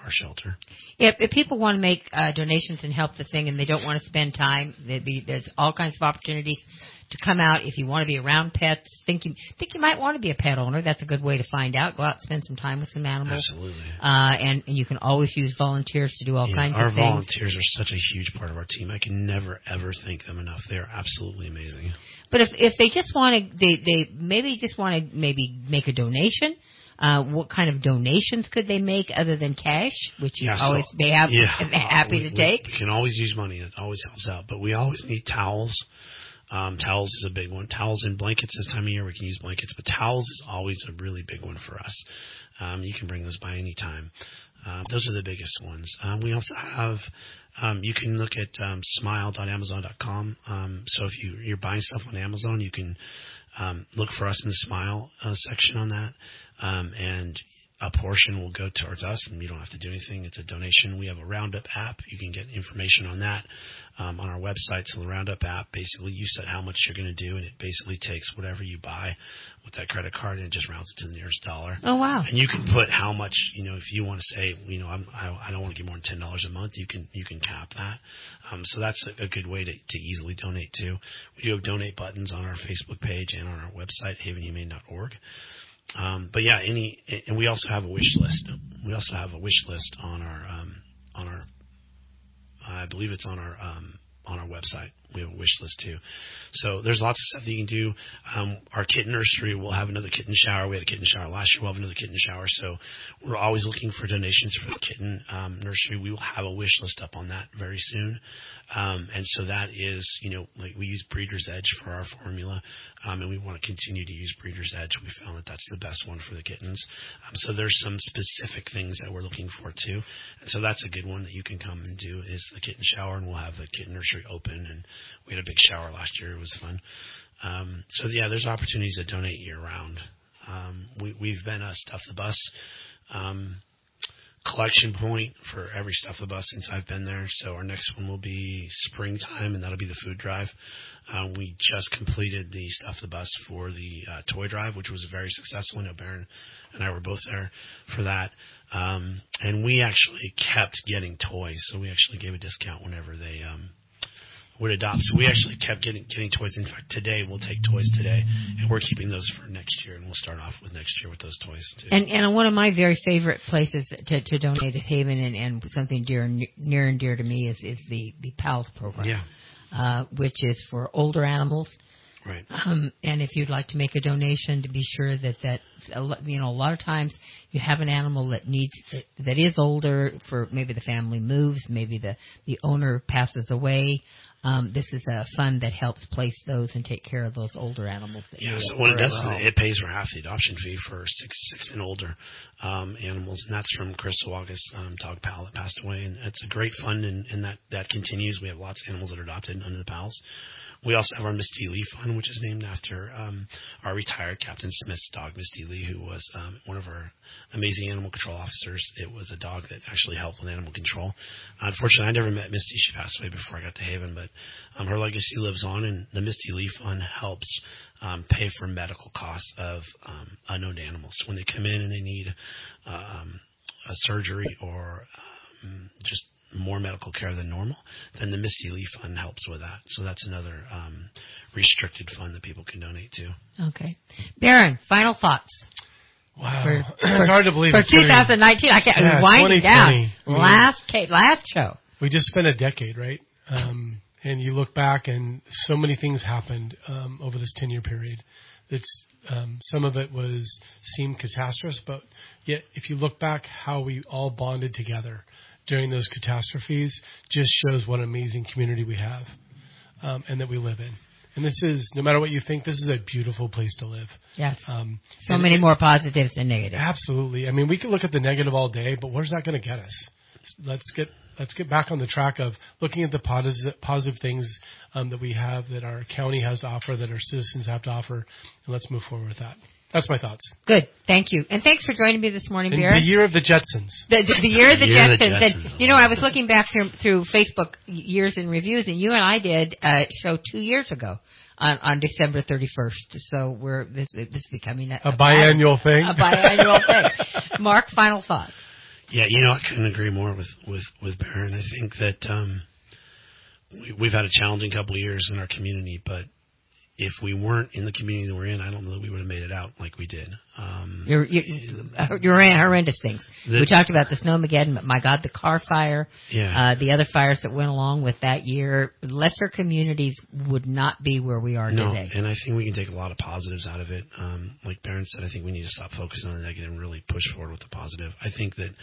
our shelter. If people want to make donations and help the thing and they don't want to spend time, there's all kinds of opportunities to come out. If you want to be around pets, think you might want to be a pet owner, that's a good way to find out. Go out and spend some time with some animals. Absolutely. And you can always use volunteers to do all kinds of things. Our volunteers are such a huge part of our team. I can never, ever thank them enough. They are absolutely amazing. But if they just want to, they maybe just want to make a donation. What kind of donations could they make other than cash, which happy to take? We can always use money. It always helps out. But we always need towels. Towels is a big one. Towels and blankets this time of year. We can use blankets. But towels is always a really big one for us. You can bring those by any time. Those are the biggest ones. We also have, you can look at smile.amazon.com. So if you're buying stuff on Amazon, you can look for us in the Smile section on that. And a portion will go towards us, and you don't have to do anything. It's a donation. We have a Roundup app. You can get information on that on our website. So the Roundup app, basically you set how much you're going to do, and it basically takes whatever you buy with that credit card, and it just rounds it to the nearest dollar. Oh, wow. And you can put how much, if you want to say, I don't want to give more than $10 a month, you can cap that. So that's a good way to easily donate too. We do have donate buttons on our Facebook page and on our website, havenhumane.org. But yeah, and we also have a wish list. We also have a wish list on our I believe it's on our website. We have a wish list too. So there's lots of stuff you can do. Our kitten nursery will have another kitten shower. We had a kitten shower last year. We'll have another kitten shower. So we're always looking for donations for the kitten nursery. We will have a wish list up on that very soon. And so that is, like we use Breeder's Edge for our formula. And we want to continue to use Breeder's Edge. We found that that's the best one for the kittens. So there's some specific things that we're looking for too. And so that's a good one that you can come and do is the kitten shower, and we'll have the kitten nursery open. And we had a big shower last year. It was fun. So yeah, there's opportunities to donate year round. We've been a Stuff the Bus collection point for every Stuff the Bus since I've been there. So our next one will be springtime, and that'll be the food drive. We just completed the Stuff the Bus for the toy drive, which was very successful. I know Baron and I were both there for that. And we actually kept getting toys. So we actually gave a discount whenever they would adopt. So we actually kept getting toys. In fact, today we'll take toys today, and we're keeping those for next year, and we'll start off with next year with those toys too. And one of my very favorite places to donate at Haven, and something near and dear to me is the PALS program, which is for older animals. Right. And if you'd like to make a donation, to be sure that a lot of times you have an animal that is older, for maybe the family moves, maybe the owner passes away. This is a fund that helps place those and take care of those older animals. So what it does is it pays for half the adoption fee for six and older animals, and that's from Chris Sawaga's dog pal that passed away. And it's a great fund, and that continues. We have lots of animals that are adopted under the pals. We also have our Misty Lee Fund, which is named after our retired Captain Smith's dog, Misty Lee, who was one of our amazing animal control officers. It was a dog that actually helped with animal control. Unfortunately, I never met Misty. She passed away before I got to Haven, but her legacy lives on, and the Misty Lee Fund helps pay for medical costs of unknown animals. When they come in and they need a surgery or just more medical care than normal, then the Misty Lee Fund helps with that. So that's another restricted fund that people can donate to. Okay. Baron, final thoughts. Wow. It's hard to believe. For 2019, I can't wind it down. Last show. We just spent a decade, right? And you look back, and so many things happened over this 10-year period. It's some of it seemed catastrophes, but yet if you look back, how we all bonded together during those catastrophes just shows what an amazing community we have and that we live in. And this is, no matter what you think, this is a beautiful place to live. Yes. So many more positives than negatives. Absolutely. I mean, we can look at the negative all day, but where's that going to get us? Let's get back on the track of looking at the positive things that we have, that our county has to offer, that our citizens have to offer, and let's move forward with that. That's my thoughts. Good. Thank you. And thanks for joining me this morning, Vera. The year of the Jetsons. The year of the Jetsons. And, I was looking back through Facebook years in reviews, and you and I did a show 2 years ago on December 31st. So this is becoming a biannual thing. A biannual thing. Mark, final thoughts. Yeah, I couldn't agree more with Baron. I think that we've had a challenging couple of years in our community, but if we weren't in the community that we're in, I don't know that we would have made it out like we did. You're horrendous things. We talked about the Snowmageddon, but my God, the car fire, the other fires that went along with that year, lesser communities would not be where we are today. And I think we can take a lot of positives out of it. Like Baron said, I think we need to stop focusing on the negative and really push forward with the positive. I think that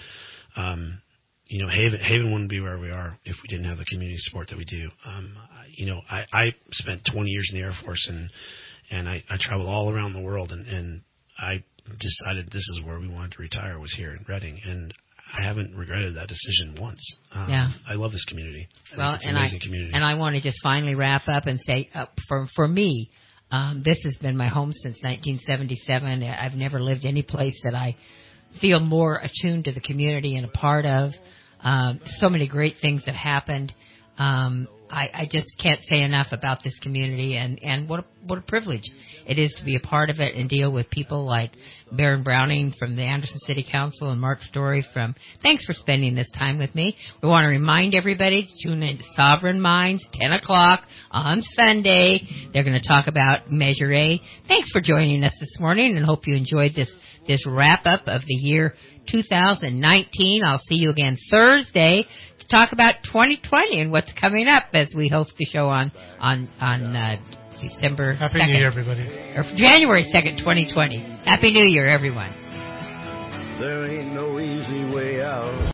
Haven wouldn't be where we are if we didn't have the community support that we do. I spent 20 years in the Air Force, and I traveled all around the world, and I decided this is where we wanted to retire, was here in Reading, and I haven't regretted that decision once. I love this community. It's an amazing community. And I want to just finally wrap up and say, for me, this has been my home since 1977. I've never lived any place that I feel more attuned to the community and a part of. So many great things have happened. I just can't say enough about this community and what a privilege it is to be a part of it and deal with people like Baron Browning from the Anderson City Council and Mark Story from. Thanks for spending this time with me. We want to remind everybody to tune in to Sovereign Minds, 10 o'clock on Sunday. They're going to talk about Measure A. Thanks for joining us this morning, and hope you enjoyed this wrap up of the year 2019. I'll see you again Thursday to talk about 2020 and what's coming up as we host the show on December 2nd. Happy New Year, everybody. Or January 2nd, 2020. Happy New Year, everyone. There ain't no easy way out.